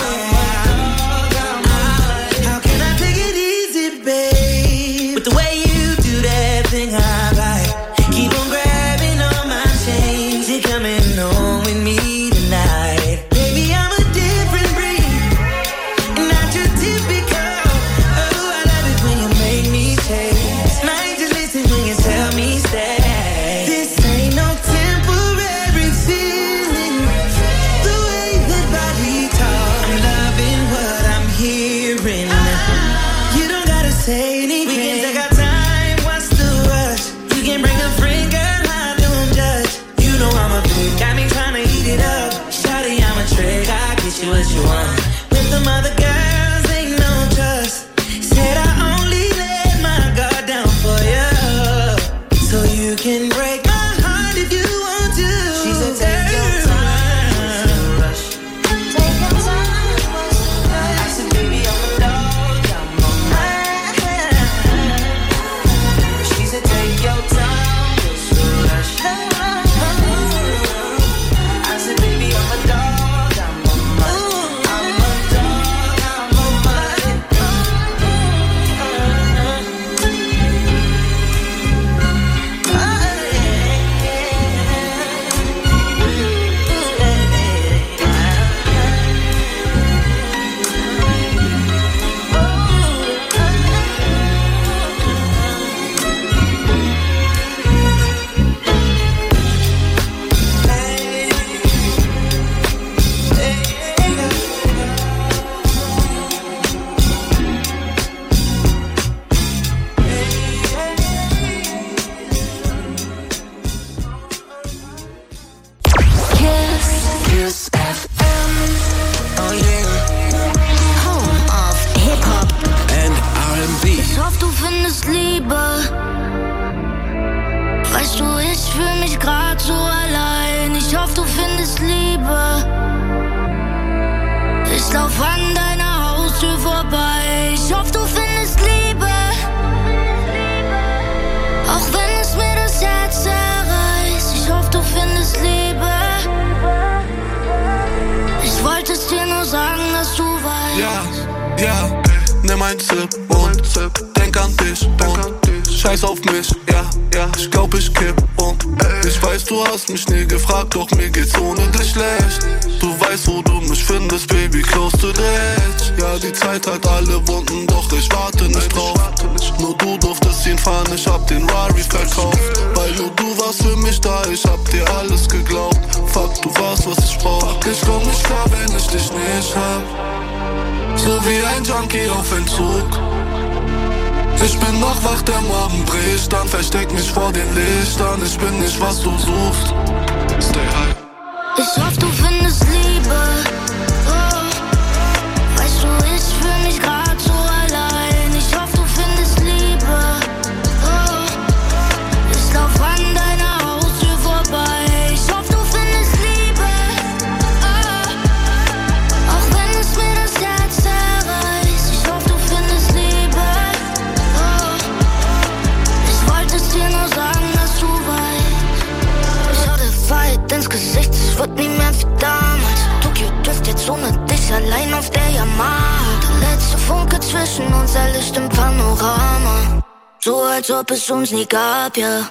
how can I take it easy, babe? With the way you do that thing I like. Keep on grabbing on my chains. You're coming home with me tonight. Baby, I'm a different breed, not your typical. Oh, I love it when you make me chase. Might just listen when you tell me stay. This ain't no temporary feeling. The way that body talk, I'm loving what I'm hearing. You don't gotta say anything. We can take our time, what's the rush? You can bring a friend, girl, I don't judge. You know I'm a pig, got me tryna eat it up. Shawty, I'm a trick, I'll get you what you want. With them other girls, ain't no trust. Said I only let my guard down for you, so you can break my heart if you want to. She said take your time, what's the rush? Take your time, what's the rush? I said baby I'm a dog, I'm on my she said take your time, what's the rush? I said baby I'm a dog, I'm on my I'm a dog, I'm on my Kiss FM. Oh yeah. Home of Hip-Hop and R&B. Ich hoffe, du findest Liebe. Weißt du, ich fühl mich grad so allein. Ich hoffe, du findest Liebe. Ich lauf an deiner Haustür vorbei. Ich hoffe, du findest Liebe. Auch wenn es mir das Herz zerreißt. Ich hoffe, du findest Liebe. Ich wollte es dir nur sagen, dass du weißt. Ja, nimm ein Sip und denk an dich und scheiß auf mich, ja, ich glaub ich kipp und ich weiß, du hast mich nie gefragt, doch mir geht's ohne dich schlecht. Du weißt, wo du mich findest, Baby, close to the edge. Ja, die Zeit hat alle Wunden, doch ich warte nicht drauf. Nur du durftest ihn fahren, ich hab den Rari verkauft. Weil nur du warst für mich da, ich hab dir alles geglaubt. Fuck, du warst, was ich brauch. Ich komm nicht klar, wenn ich dich nicht hab. So wie ein Junkie auf Entzug. Ich bin noch wach, der Morgen bricht, dann versteck mich vor den Lichtern. Ich bin nicht, was du suchst. Stay high. Ich hoffe, du findest Liebe. Oh. Weißt du, ich fühl mich grad so allein. Ich hoffe, du findest Liebe. Oh. Ich lauf an deiner Haustür vorbei. Ich hoffe, du findest Liebe. Oh. Auch wenn es mir das Herz zerreißt. Ich hoffe, du findest Liebe. Oh. Ich wollte es dir nur sagen, dass du weißt. Ich hau der Fight ins Gesicht, es wird nie mehr wie damals. Tokyo Drift jetzt ohne dich allein auf der Yamaha. Der letzte Funke zwischen uns, ein Licht im Panorama. So als ob es uns nie gab, ja.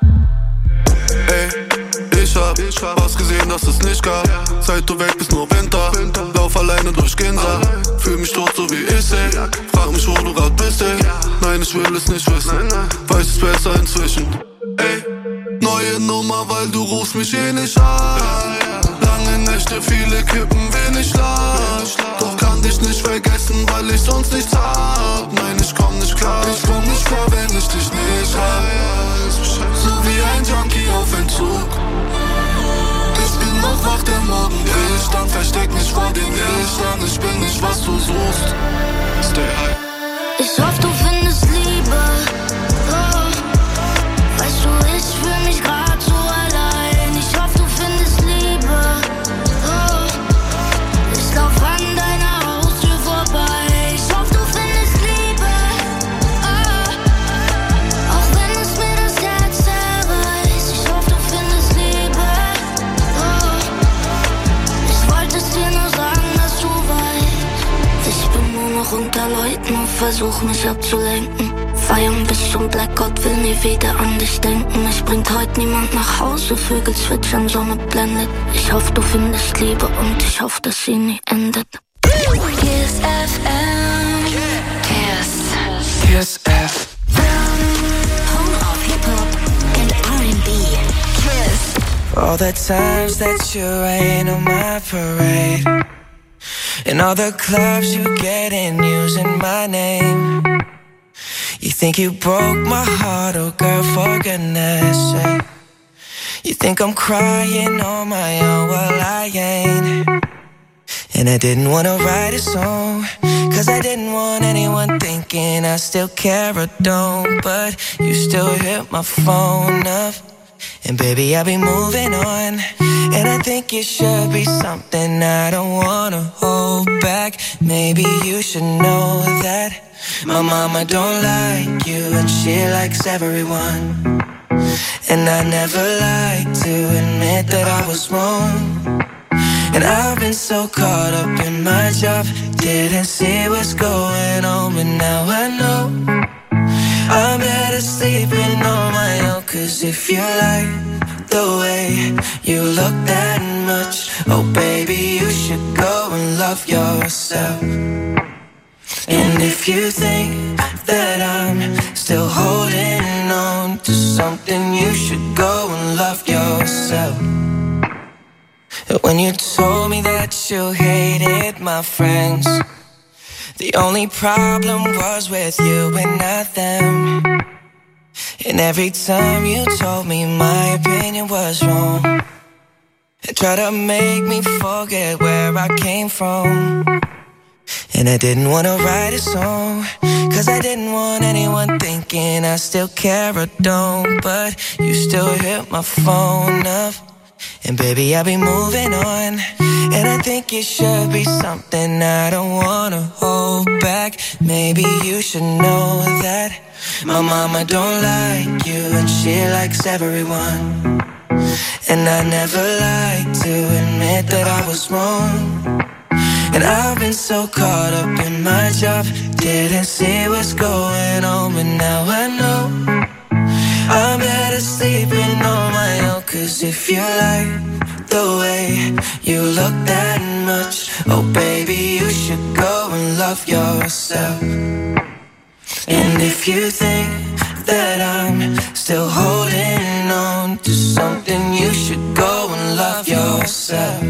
Ey, ich hab was gesehen, das es nicht gab. Seit du weg bist, nur Winter. Lauf alleine durch Ginza. Fühl mich tot, so wie ich, ey. Frag mich, wo du grad bist, ey. Nein, ich will es nicht wissen. Weiß es besser inzwischen. Ey, neue Nummer, weil du rufst mich eh nicht an. Lange Nächte, viele Kippen, wenig Schlaf. Doch kann dich nicht vergessen, weil ich sonst nichts hab. Nein, ich komm nicht klar, wenn ich dich nicht hab. So wie ein Junkie auf Entzug. Ich bin noch wach, der Morgen bricht. Dann versteck mich vor dem Licht. Ich bin nicht, was du suchst. Stay high. Ich hoffe, du findest Liebe. Oh. Weißt du, ich fühl mich grad so allein. Ich hoffe, du findest Liebe. Oh. Ich lauf an deiner Haustür vorbei. Ich hoffe, du findest Liebe. Oh. Auch wenn es mir das Herz zerreißt. Ich hoffe, du findest Liebe. Oh. Ich wollte es dir nur sagen, dass du weißt. Ich bin nur noch unter Leuten und versuch mich abzulenken. Feiern bis zum Blackout, will nie wieder an dich denken. Es bringt heute niemand nach Hause, Vögel zwitschern, Sonne blendet. Ich hoffe, du findest Liebe und ich hoffe, dass sie nie endet. Kiss FM. Kiss FM. Home of Hip-Hop and R&B. Kiss. All the times that you rain on my parade, and all the clubs you get in using my name. You think you broke my heart, oh girl, for goodness sake. You think I'm crying on my own, well I ain't. And I didn't wanna write a song, cause I didn't want anyone thinking I still care or don't. But you still hit my phone up, and baby I'll be moving on. And I think it should be something I don't wanna hold back. Maybe you should know that my mama don't like you and she likes everyone. And I never like to admit that I was wrong. And I've been so caught up in my job, didn't see what's going on, but now I know I'm better sleeping on my own. Cause if you like the way you look that much, oh baby, you should go and love yourself. And if you think that I'm still holding on to something, you should go and love yourself. When you told me that you hated my friends, the only problem was with you and not them. And every time you told me my opinion was wrong, and tried to make me forget where I came from. And I didn't wanna write a song, cause I didn't want anyone thinking I still care or don't. But you still hit my phone up, and baby I'll be moving on. And I think it should be something I don't wanna hold back. Maybe you should know that my mama don't like you and she likes everyone. And I never like to admit that I was wrong. And I've been so caught up in my job, didn't see what's going on, but now I know I'm better sleeping on my own. Cause if you like the way you look that much, oh baby, you should go and love yourself. And if you think that I'm still holding on to something, you should go and love yourself.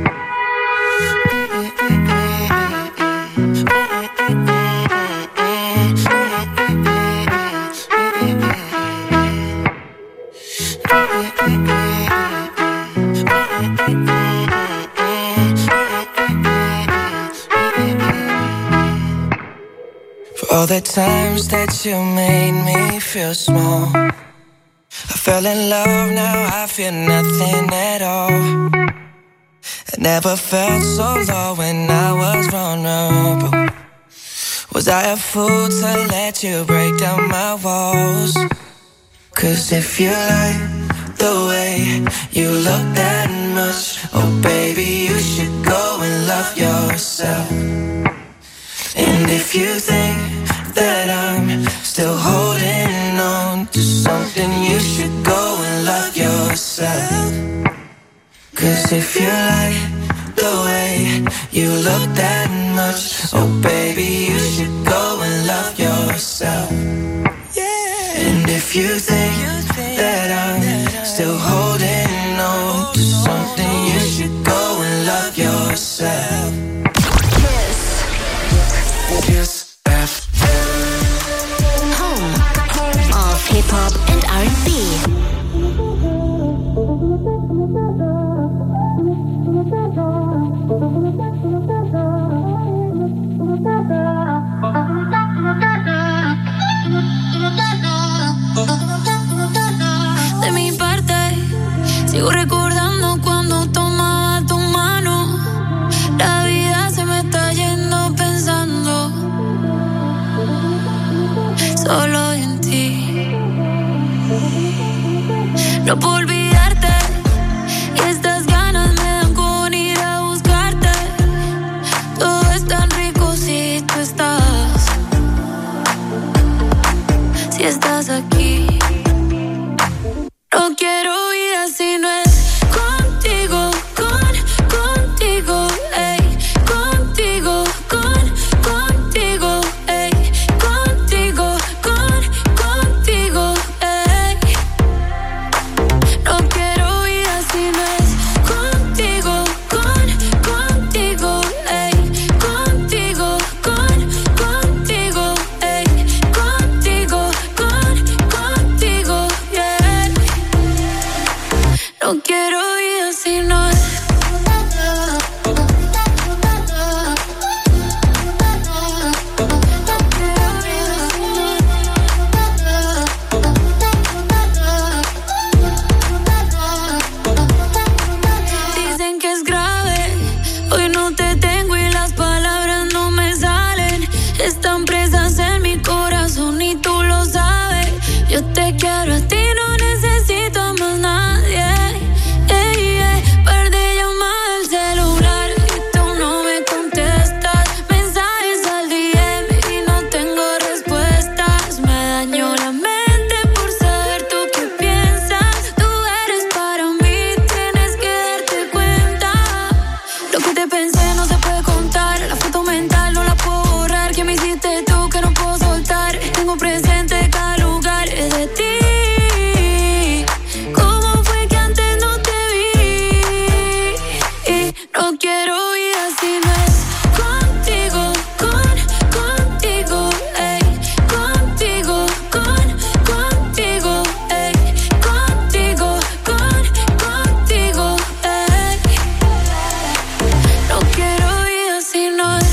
For all the times that you made me feel small, I fell in love, now I feel nothing at all. I never felt so low when I was vulnerable. Was I a fool to let you break down my walls? Cause if you like the way you look that much, oh baby, you should go and love yourself. And if you think that I'm still holding on to something, you should go and love yourself. Cause if you like the way you look that much, oh baby, you should go and love yourself. And if you think that I'm still holding on to something, you should go and yourself. Kiss FM. Home of Hip-Hop and R&B. De mi parte, sigo recordando cuando tomaba tu mano. La vida se me está yendo pensando solo en ti. No puedo olvidarte y estas ganas me dan con ir a buscarte. Todo es tan rico si tú estás, si estás aquí. No quiero vida si no es contigo, contigo, ey, contigo, contigo, ey, contigo, contigo, ey. No quiero vida si no es contigo, contigo, ey, contigo, contigo, ey, contigo, contigo, yeah. No quiero vida si no es. Dicen que es grave, hoy no te tengo y las palabras no me salen. Están presas en mi corazón y tú lo sabes. Yo te quiero a ti, no necesito a más nadie. Par de llamadas al celular y tú no me contestas. Mensajes al DM y no tengo respuestas. Me dañó la mente por saber tú qué piensas. Tú eres para mí, tienes que darte cuenta. Lo que te pensé no se puede contar. La foto mental no la puedo borrar. ¿Qué me hiciste tú que no puedo soltar? Tengo presente cada lugar de ti. ¿Cómo fue que antes no te vi? Y no quiero vida si no es contigo, contigo, ey, contigo, contigo, ey, contigo, contigo, ey. No quiero vida si no es.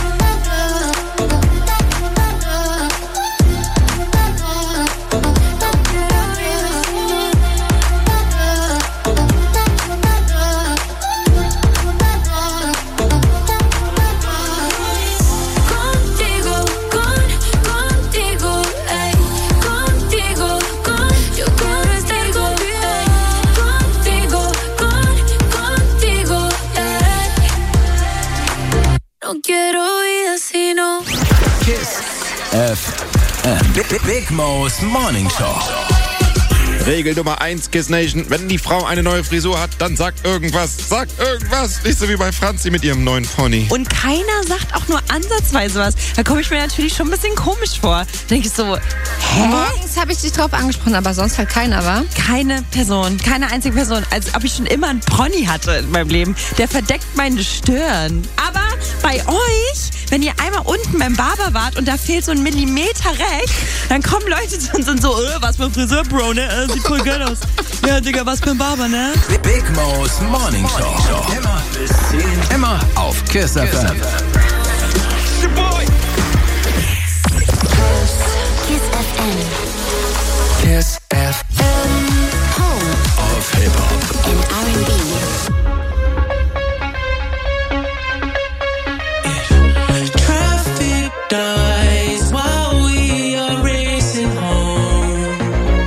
Contigo, contigo, ey, contigo, yo quiero estar contigo, contigo, ey. No quiero vida si no. Kiss FM. Big Mo's Morning Show. Regel Nummer 1, Kiss Nation. Wenn die Frau eine neue Frisur hat, dann sagt irgendwas. Sagt irgendwas. Nicht so wie bei Franzi mit ihrem neuen Pony. Und keiner sagt auch nur ansatzweise was. Da komme ich mir natürlich schon ein bisschen komisch vor. Da denke ich so, hä? Morgens habe ich dich drauf angesprochen, aber sonst halt keiner, wa? Keine Person, keine einzige Person. Als ob ich schon immer einen Pony hatte in meinem Leben. Der verdeckt meine Stirn. Aber bei euch, wenn ihr einmal unten beim Barber wart und da fehlt so ein Millimeter rechts, dann kommen Leute zu uns und so, was für Friseur, Bro, ne? Sieht voll geil aus. Ja, Digga, was für ein Barber, ne? Big Mo's Morning Show. Immer bis 10. Immer auf Kiss FM. Kiss FM. Kiss FM. Home Auf Hip-Hop and R&B. Traffic dies while we are racing home.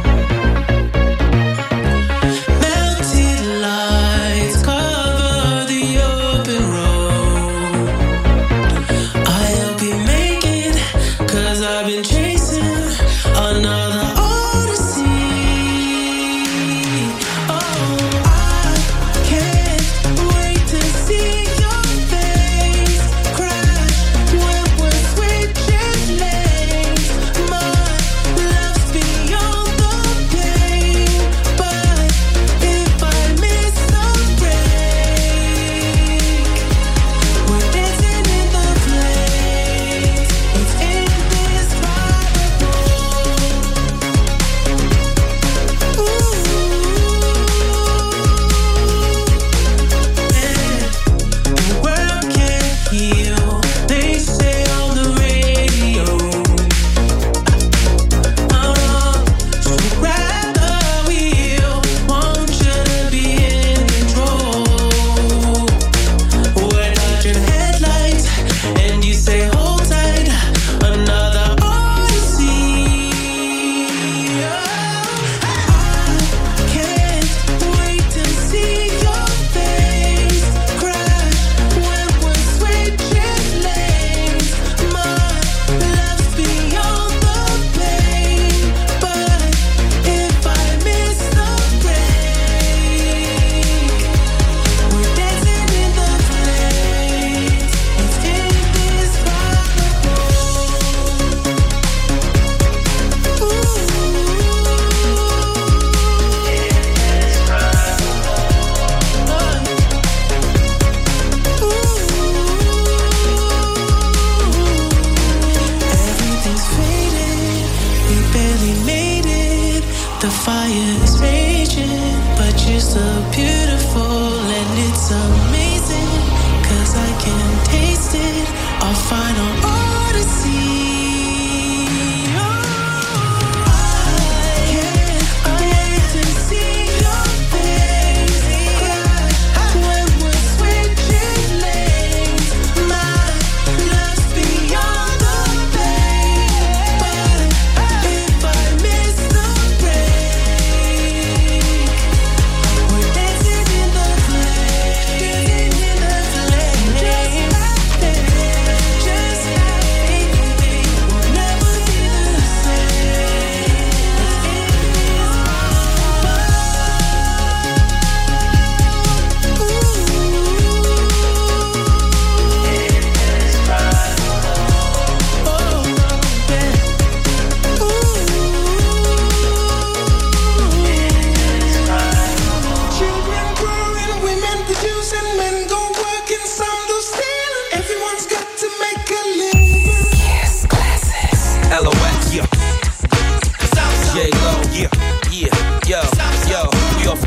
Melted lights cover the open road. I hope you make it, 'cause I've been chasing another odyssey.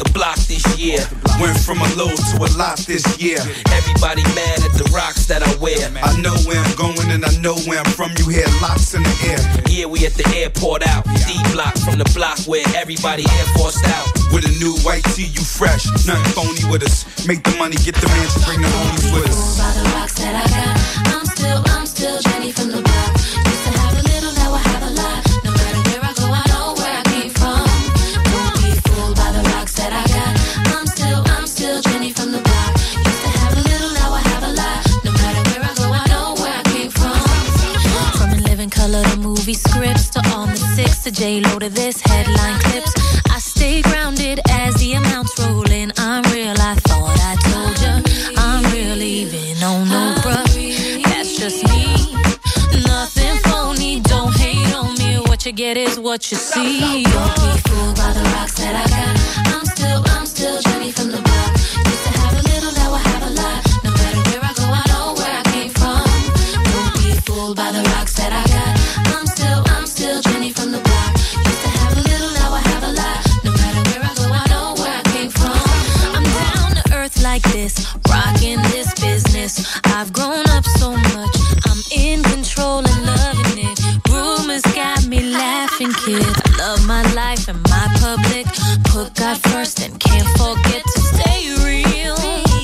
block this year. Went from a low to a lot this year. Everybody mad at the rocks that I wear. I know where I'm going and I know where I'm from. You hear locks in the air. Yeah, we at the airport out. D-block from the block where everybody Air Forced out. With a new white tee, you fresh. Nothing phony with us. Make the money, get the mansion, bring the homies with us. By the rocks that I got, I'm still Jenny from the block. Used to have a little, now I have a lot. No matter where I go, I know where I came from. Don't be fooled by the rocks that I got. I'm still Jenny from the block. Used to have a little, now I have a lot. No matter where I go, I know where I came from. From In Living Color to movie scripts to all the six to J-Lo to this headline clips. I stay grounded as the amounts roll in. I'm real, I thought I told ya. I'm real even on no bruh. That's just me. Nothing phony, don't hate on me. What you get is what you see. Don't be fooled by the rocks that I got. I'm still Jenny from the block. Used to have a little, now I have a lot. No matter where I go, I know where I came from. Don't be fooled by the rocks that I got. I'm still Jenny from the block. Used to have a little, now I have a lot. No matter where I go, I know where I came from. I'm down to earth like this, rocking this business. I've grown up so much, I'm in control and loving it. Rumors got me laughing, kid. I love my life and my public. Put God first and can't forget to stay real.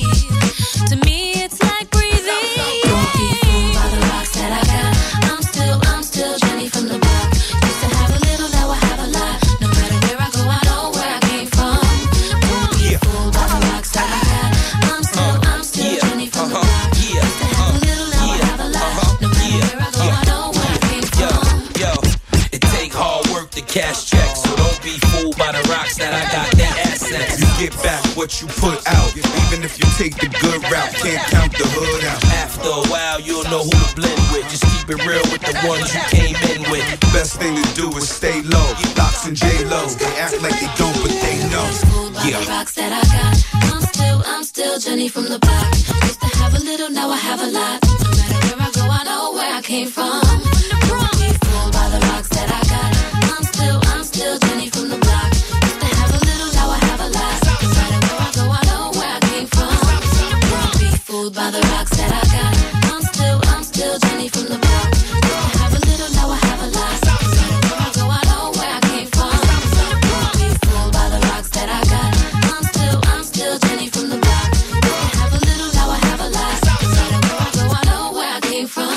To me, it's like breathing. Don't be fooled by the rocks that I got. I'm still Jenny from the block. Used to have a little, now I have a lot. No matter where I go, I know where I came from. Don't be fooled by the rocks that I got. I'm still Jenny from the block. Used to have a little, now I have a lot. No matter where I go, I know where I came from. Yo, it take hard work to cash checks, so don't be fooled by the rocks that I got. That assets. You get back what you put out. Even if you take the good route, can't count the hood out. After a while, you'll know who to blend with. Just keep it real with the ones you came in with. Best thing to do is stay low. Locks and J-Lo, they act like they don't, but they know. Yeah. The rocks that I got. I'm still Jenny from the block. Used to have a little, now I have a lot. No matter where I go, I know where I came from. Don't be fooled by the rocks that I got. I'm still Jenny from the block. Used to have a little, now I have a lot. No matter where I go, I know where I came from. Don't be fooled by the rocks that I got. I'm still Jenny from the block. Used to have a little, now I have a lot. No matter where I go, I know where I came from. Don't be fooled by the rocks that I got. I'm still Jenny from the block. Used to have a little, now I have a lot. No matter where I go, I know where I came from.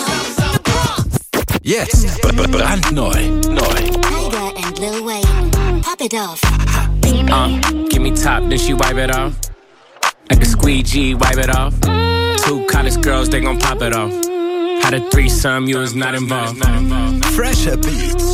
Jetzt brandneu. Tyga and Lil Wayne. Pop it off. Give me top, then she wipe it off. Like a squeegee, wipe it off. Two college girls, they gon' pop it off. Had a threesome, you was not involved. Fresher Beats.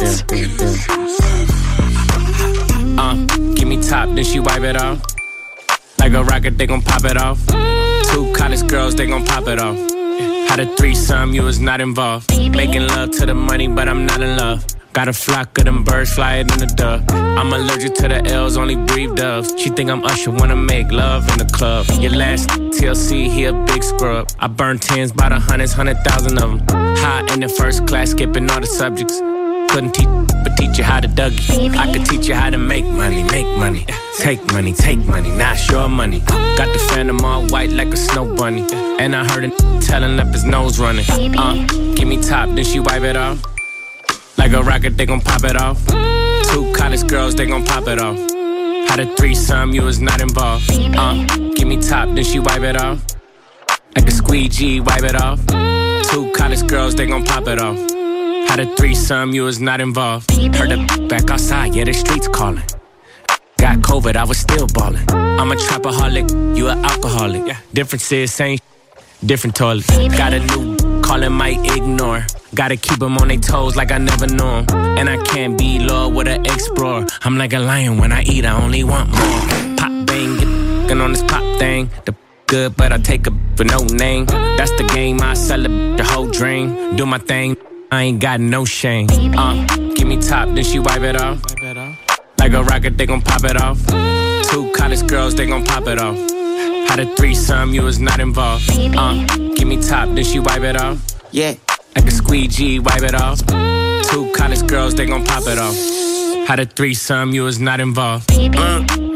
Give me top, then she wipe it off. Like a rocket, they gon' pop it off. Two college girls, they gon' pop it off. Had a threesome, you was not involved. Making love to the money, but I'm not in love. Got a flock of them birds flying in the dove. I'm allergic to the L's, only breathe doves. She think I'm Usher, wanna make love in the club. Your last TLC, he a big scrub. I burn tens by the hundreds, 100,000 of them. High in the first class, skipping all the subjects. Couldn't teach, but teach you how to Dougie. I could teach you how to make money. Take money, not your money. Got the phantom all white like a snow bunny. And I heard it telling up his nose running. Give me top, then she wipe it off. Like a rocket, they gon' pop it off. Two college girls, they gon' pop it off. Had a threesome, you was not involved. Give me top, then she wipe it off. Like a squeegee, wipe it off. Two college girls, they gon' pop it off. Had a threesome, you was not involved. Heard the back outside, yeah, the streets calling. Got COVID, I was still ballin'. I'm a trapaholic, you an alcoholic. Difference is same, different toilet. Got a new callin', might ignore. Gotta keep them on their toes like I never knew them. And I can't be low with an explorer. I'm like a lion when I eat, I only want more. Pop bang, get on this pop thing. The good, but I take a for no name. That's the game, I sell it, the whole dream. Do my thing, I ain't got no shame. Give me top, then she wipe it off. Like a rocket, they gon' pop it off. Two college girls, they gon' pop it off. Had a threesome, you was not involved. Give me top, then she wipe it off. Yeah. Like a squeegee, wipe it off. Two college girls, they gon' pop it off. Had a threesome, you was not involved. How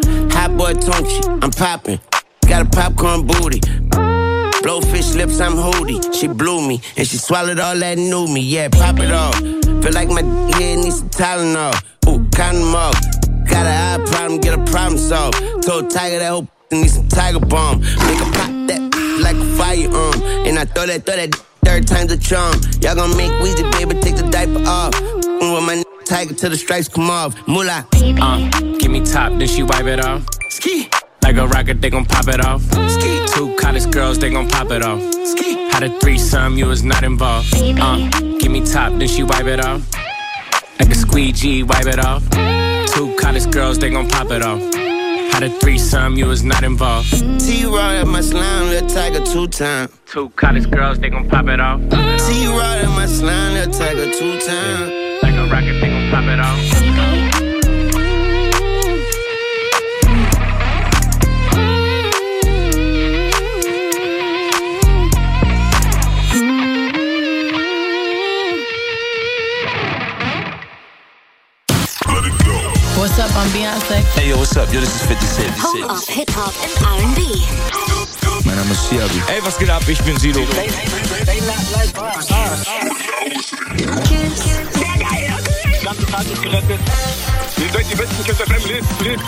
hot boy Tunchi, I'm popping. Got a popcorn booty. Blowfish lips, I'm hoody. She blew me, and she swallowed all that new me. Yeah, pop it off. Feel like my head needs some Tylenol. Ooh, count them up. Got an eye problem, get a problem solved. Told Tiger that whole need some Tiger Balm. Make her pop that like a firearm. And I throw that third time's a charm. Y'all gon' make Weezy, baby, take the diaper off. With my Tiger till the stripes come off. Moolah. Give me top, then she wipe it off. Ski. Like a rocket, they gon' pop it off. Ski. 2 college girls, they gon' pop it off. Ski. Had a threesome, you was not involved. Give me top, then she wipe it off. Like a squeegee, wipe it off. 2 college girls, they gon' pop it off. Had a threesome, you was not involved. T-Raw at my slime, Lil Tiger 2 times. 2 college girls, they gon' pop it off. T-Raw at my slime, Lil Tiger 2 times. Like a rocket, they gon' pop it off. What's up, I'm Beyonce. Hey yo, what's up? Yo, this is 50 Cent. Home of Hip-Hop and R&B. Mein Name ist Siabi. Ey, was geht ab? Ich bin Sido. Ganze Tag ist gerettet. Ihr seid die besten Kiss FM. Lebt.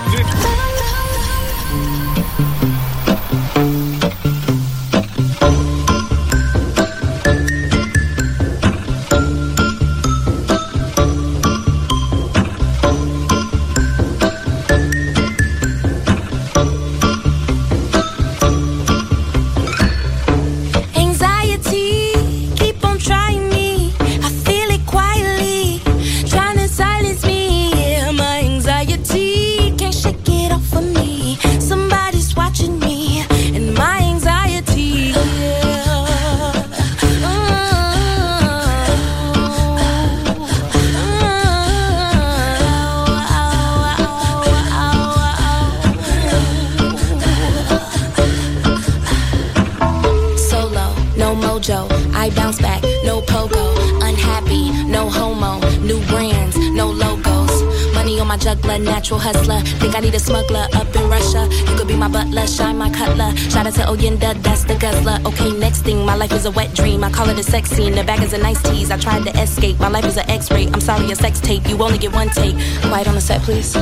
I bounce back, no pogo. Unhappy, no homo. New brands, no logos. Money on my juggler, natural hustler. Think I need a smuggler up in Russia. You could be my butler, shine my cutler. Shout out to Oyenda, that's the guzzler. Okay, next thing, my life is a wet dream. I call it a sex scene, the back is a nice tease. I tried to escape, my life is an X-ray. I'm sorry, a sex tape, you only get one take. Quiet on the set, please.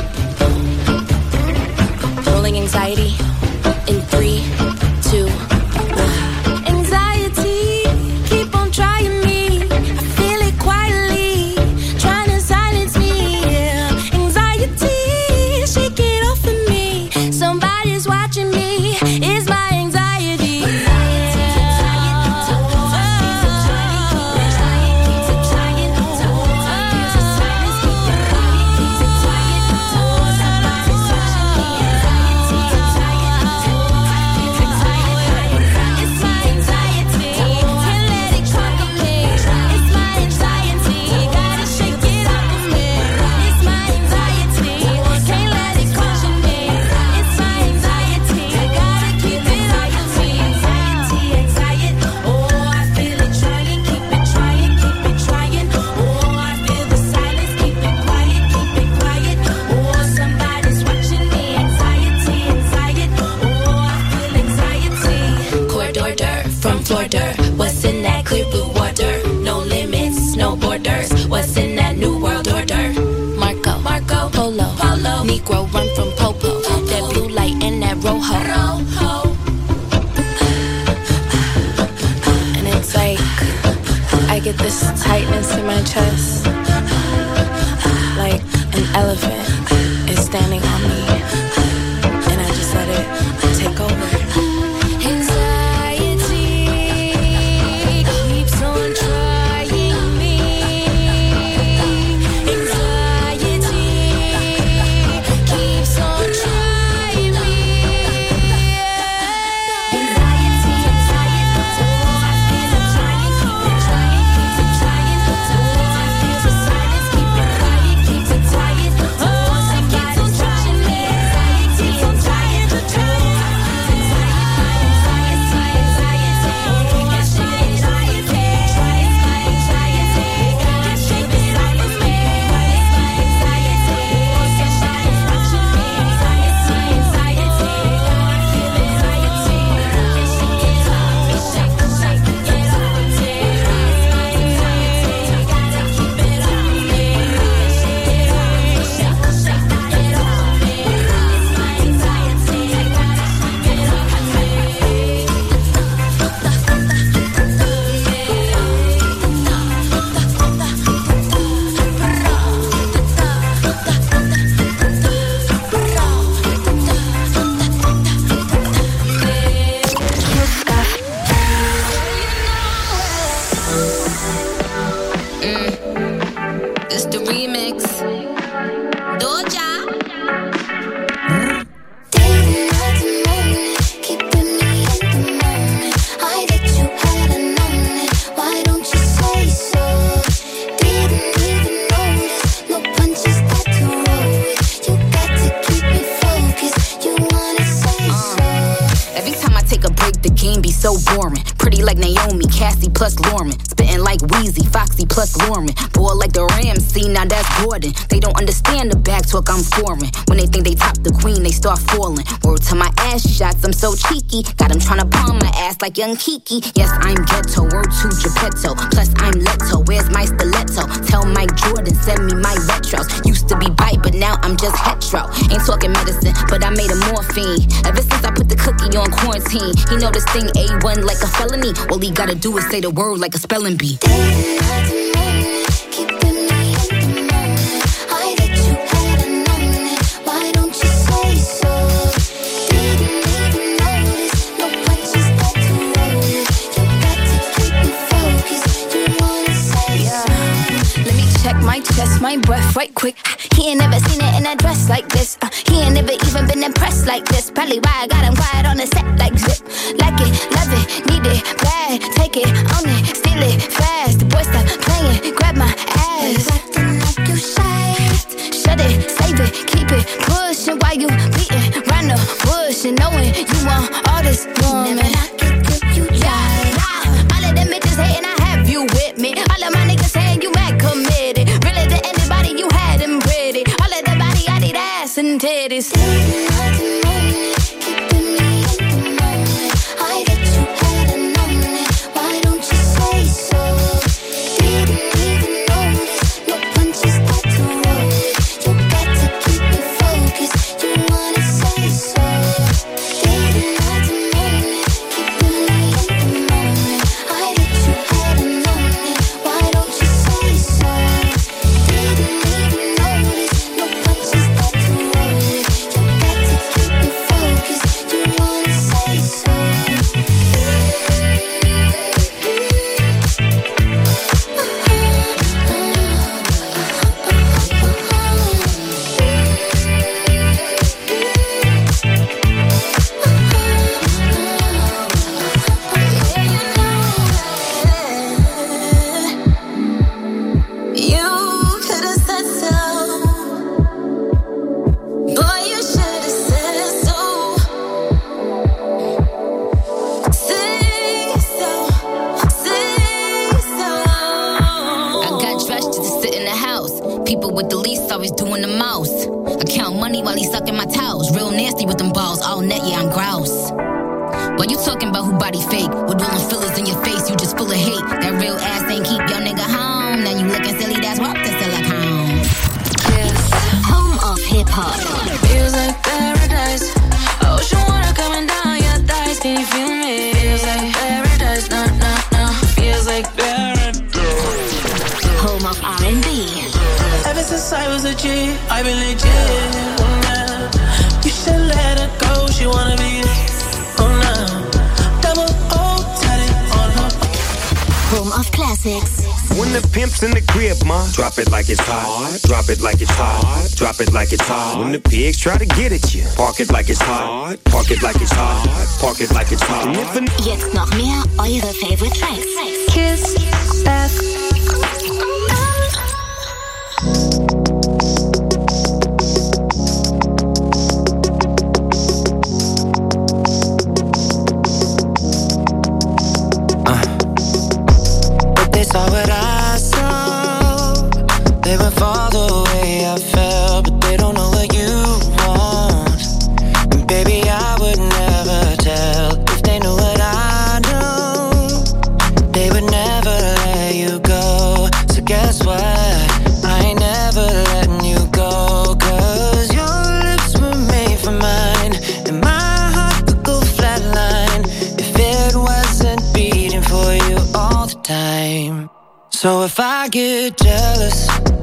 Rolling anxiety in 3, 2, 1. What's in that clear blue water? No limits, no borders. What's in that new world order? Marco, Polo, Negro run from Popo. That blue light and that Rojo. And it's like I get this tightness in my chest, like an elephant is standing on me, and I just let it take over. Feel the game be so boring. Pretty like Naomi, Cassie plus Lauren. Spitting like Weezy, Foxy plus Lauren. Boy like the Ramsey, now that's Gordon. They don't understand the back talk, I'm foreign. When they think they top the queen, they start falling. Word to my ass shots, I'm so cheeky. Got them tryna palm my ass like young Kiki. Yes, I'm ghetto, word to Geppetto. Plus I'm Leto, where's my stiletto? Tell Mike Jordan, send me my retros. Used to be bite, but now I'm just hetero. Ain't talking medicine, but I made a morphine. Ever since I put the cookie on quarantine, he know this thing A1 like a felony. All he gotta do is say the word like a spelling bee. My chest, my breath right quick. He ain't never seen it in a dress like this. He ain't never even been impressed like this. Probably why I got him quiet on the set like zip. Like it, love it, need it, bad. Take it, own it, steal it, fast. The boy stop playing, grab my ass. Acting like you shy. Shut it, save it, keep it pushing while you beating round the bush and knowing you want all this woman. Never knock it till you die. All of them bitches hating, I have you with me. All of my niggas saying you mad committed. Really to anybody you had them pretty. All of the body I need ass and titties. Drop it like it's hot. Drop it like it's hot. Drop it like it's hot. When the pigs try to get at you, park it like it's hot. Park it like it's hot. Park it like it's hot. Jetzt noch mehr eure favorite tracks. Kiss FM. But they saw what I saw. They went far the way I felt, but they don't know what you want. And baby, I would never tell if they knew what I know. They would never let you go. So guess what? I ain't never letting you go. 'Cause your lips were made for mine, and my heart could go flatline if it wasn't beating for you all the time. So if I get jealous,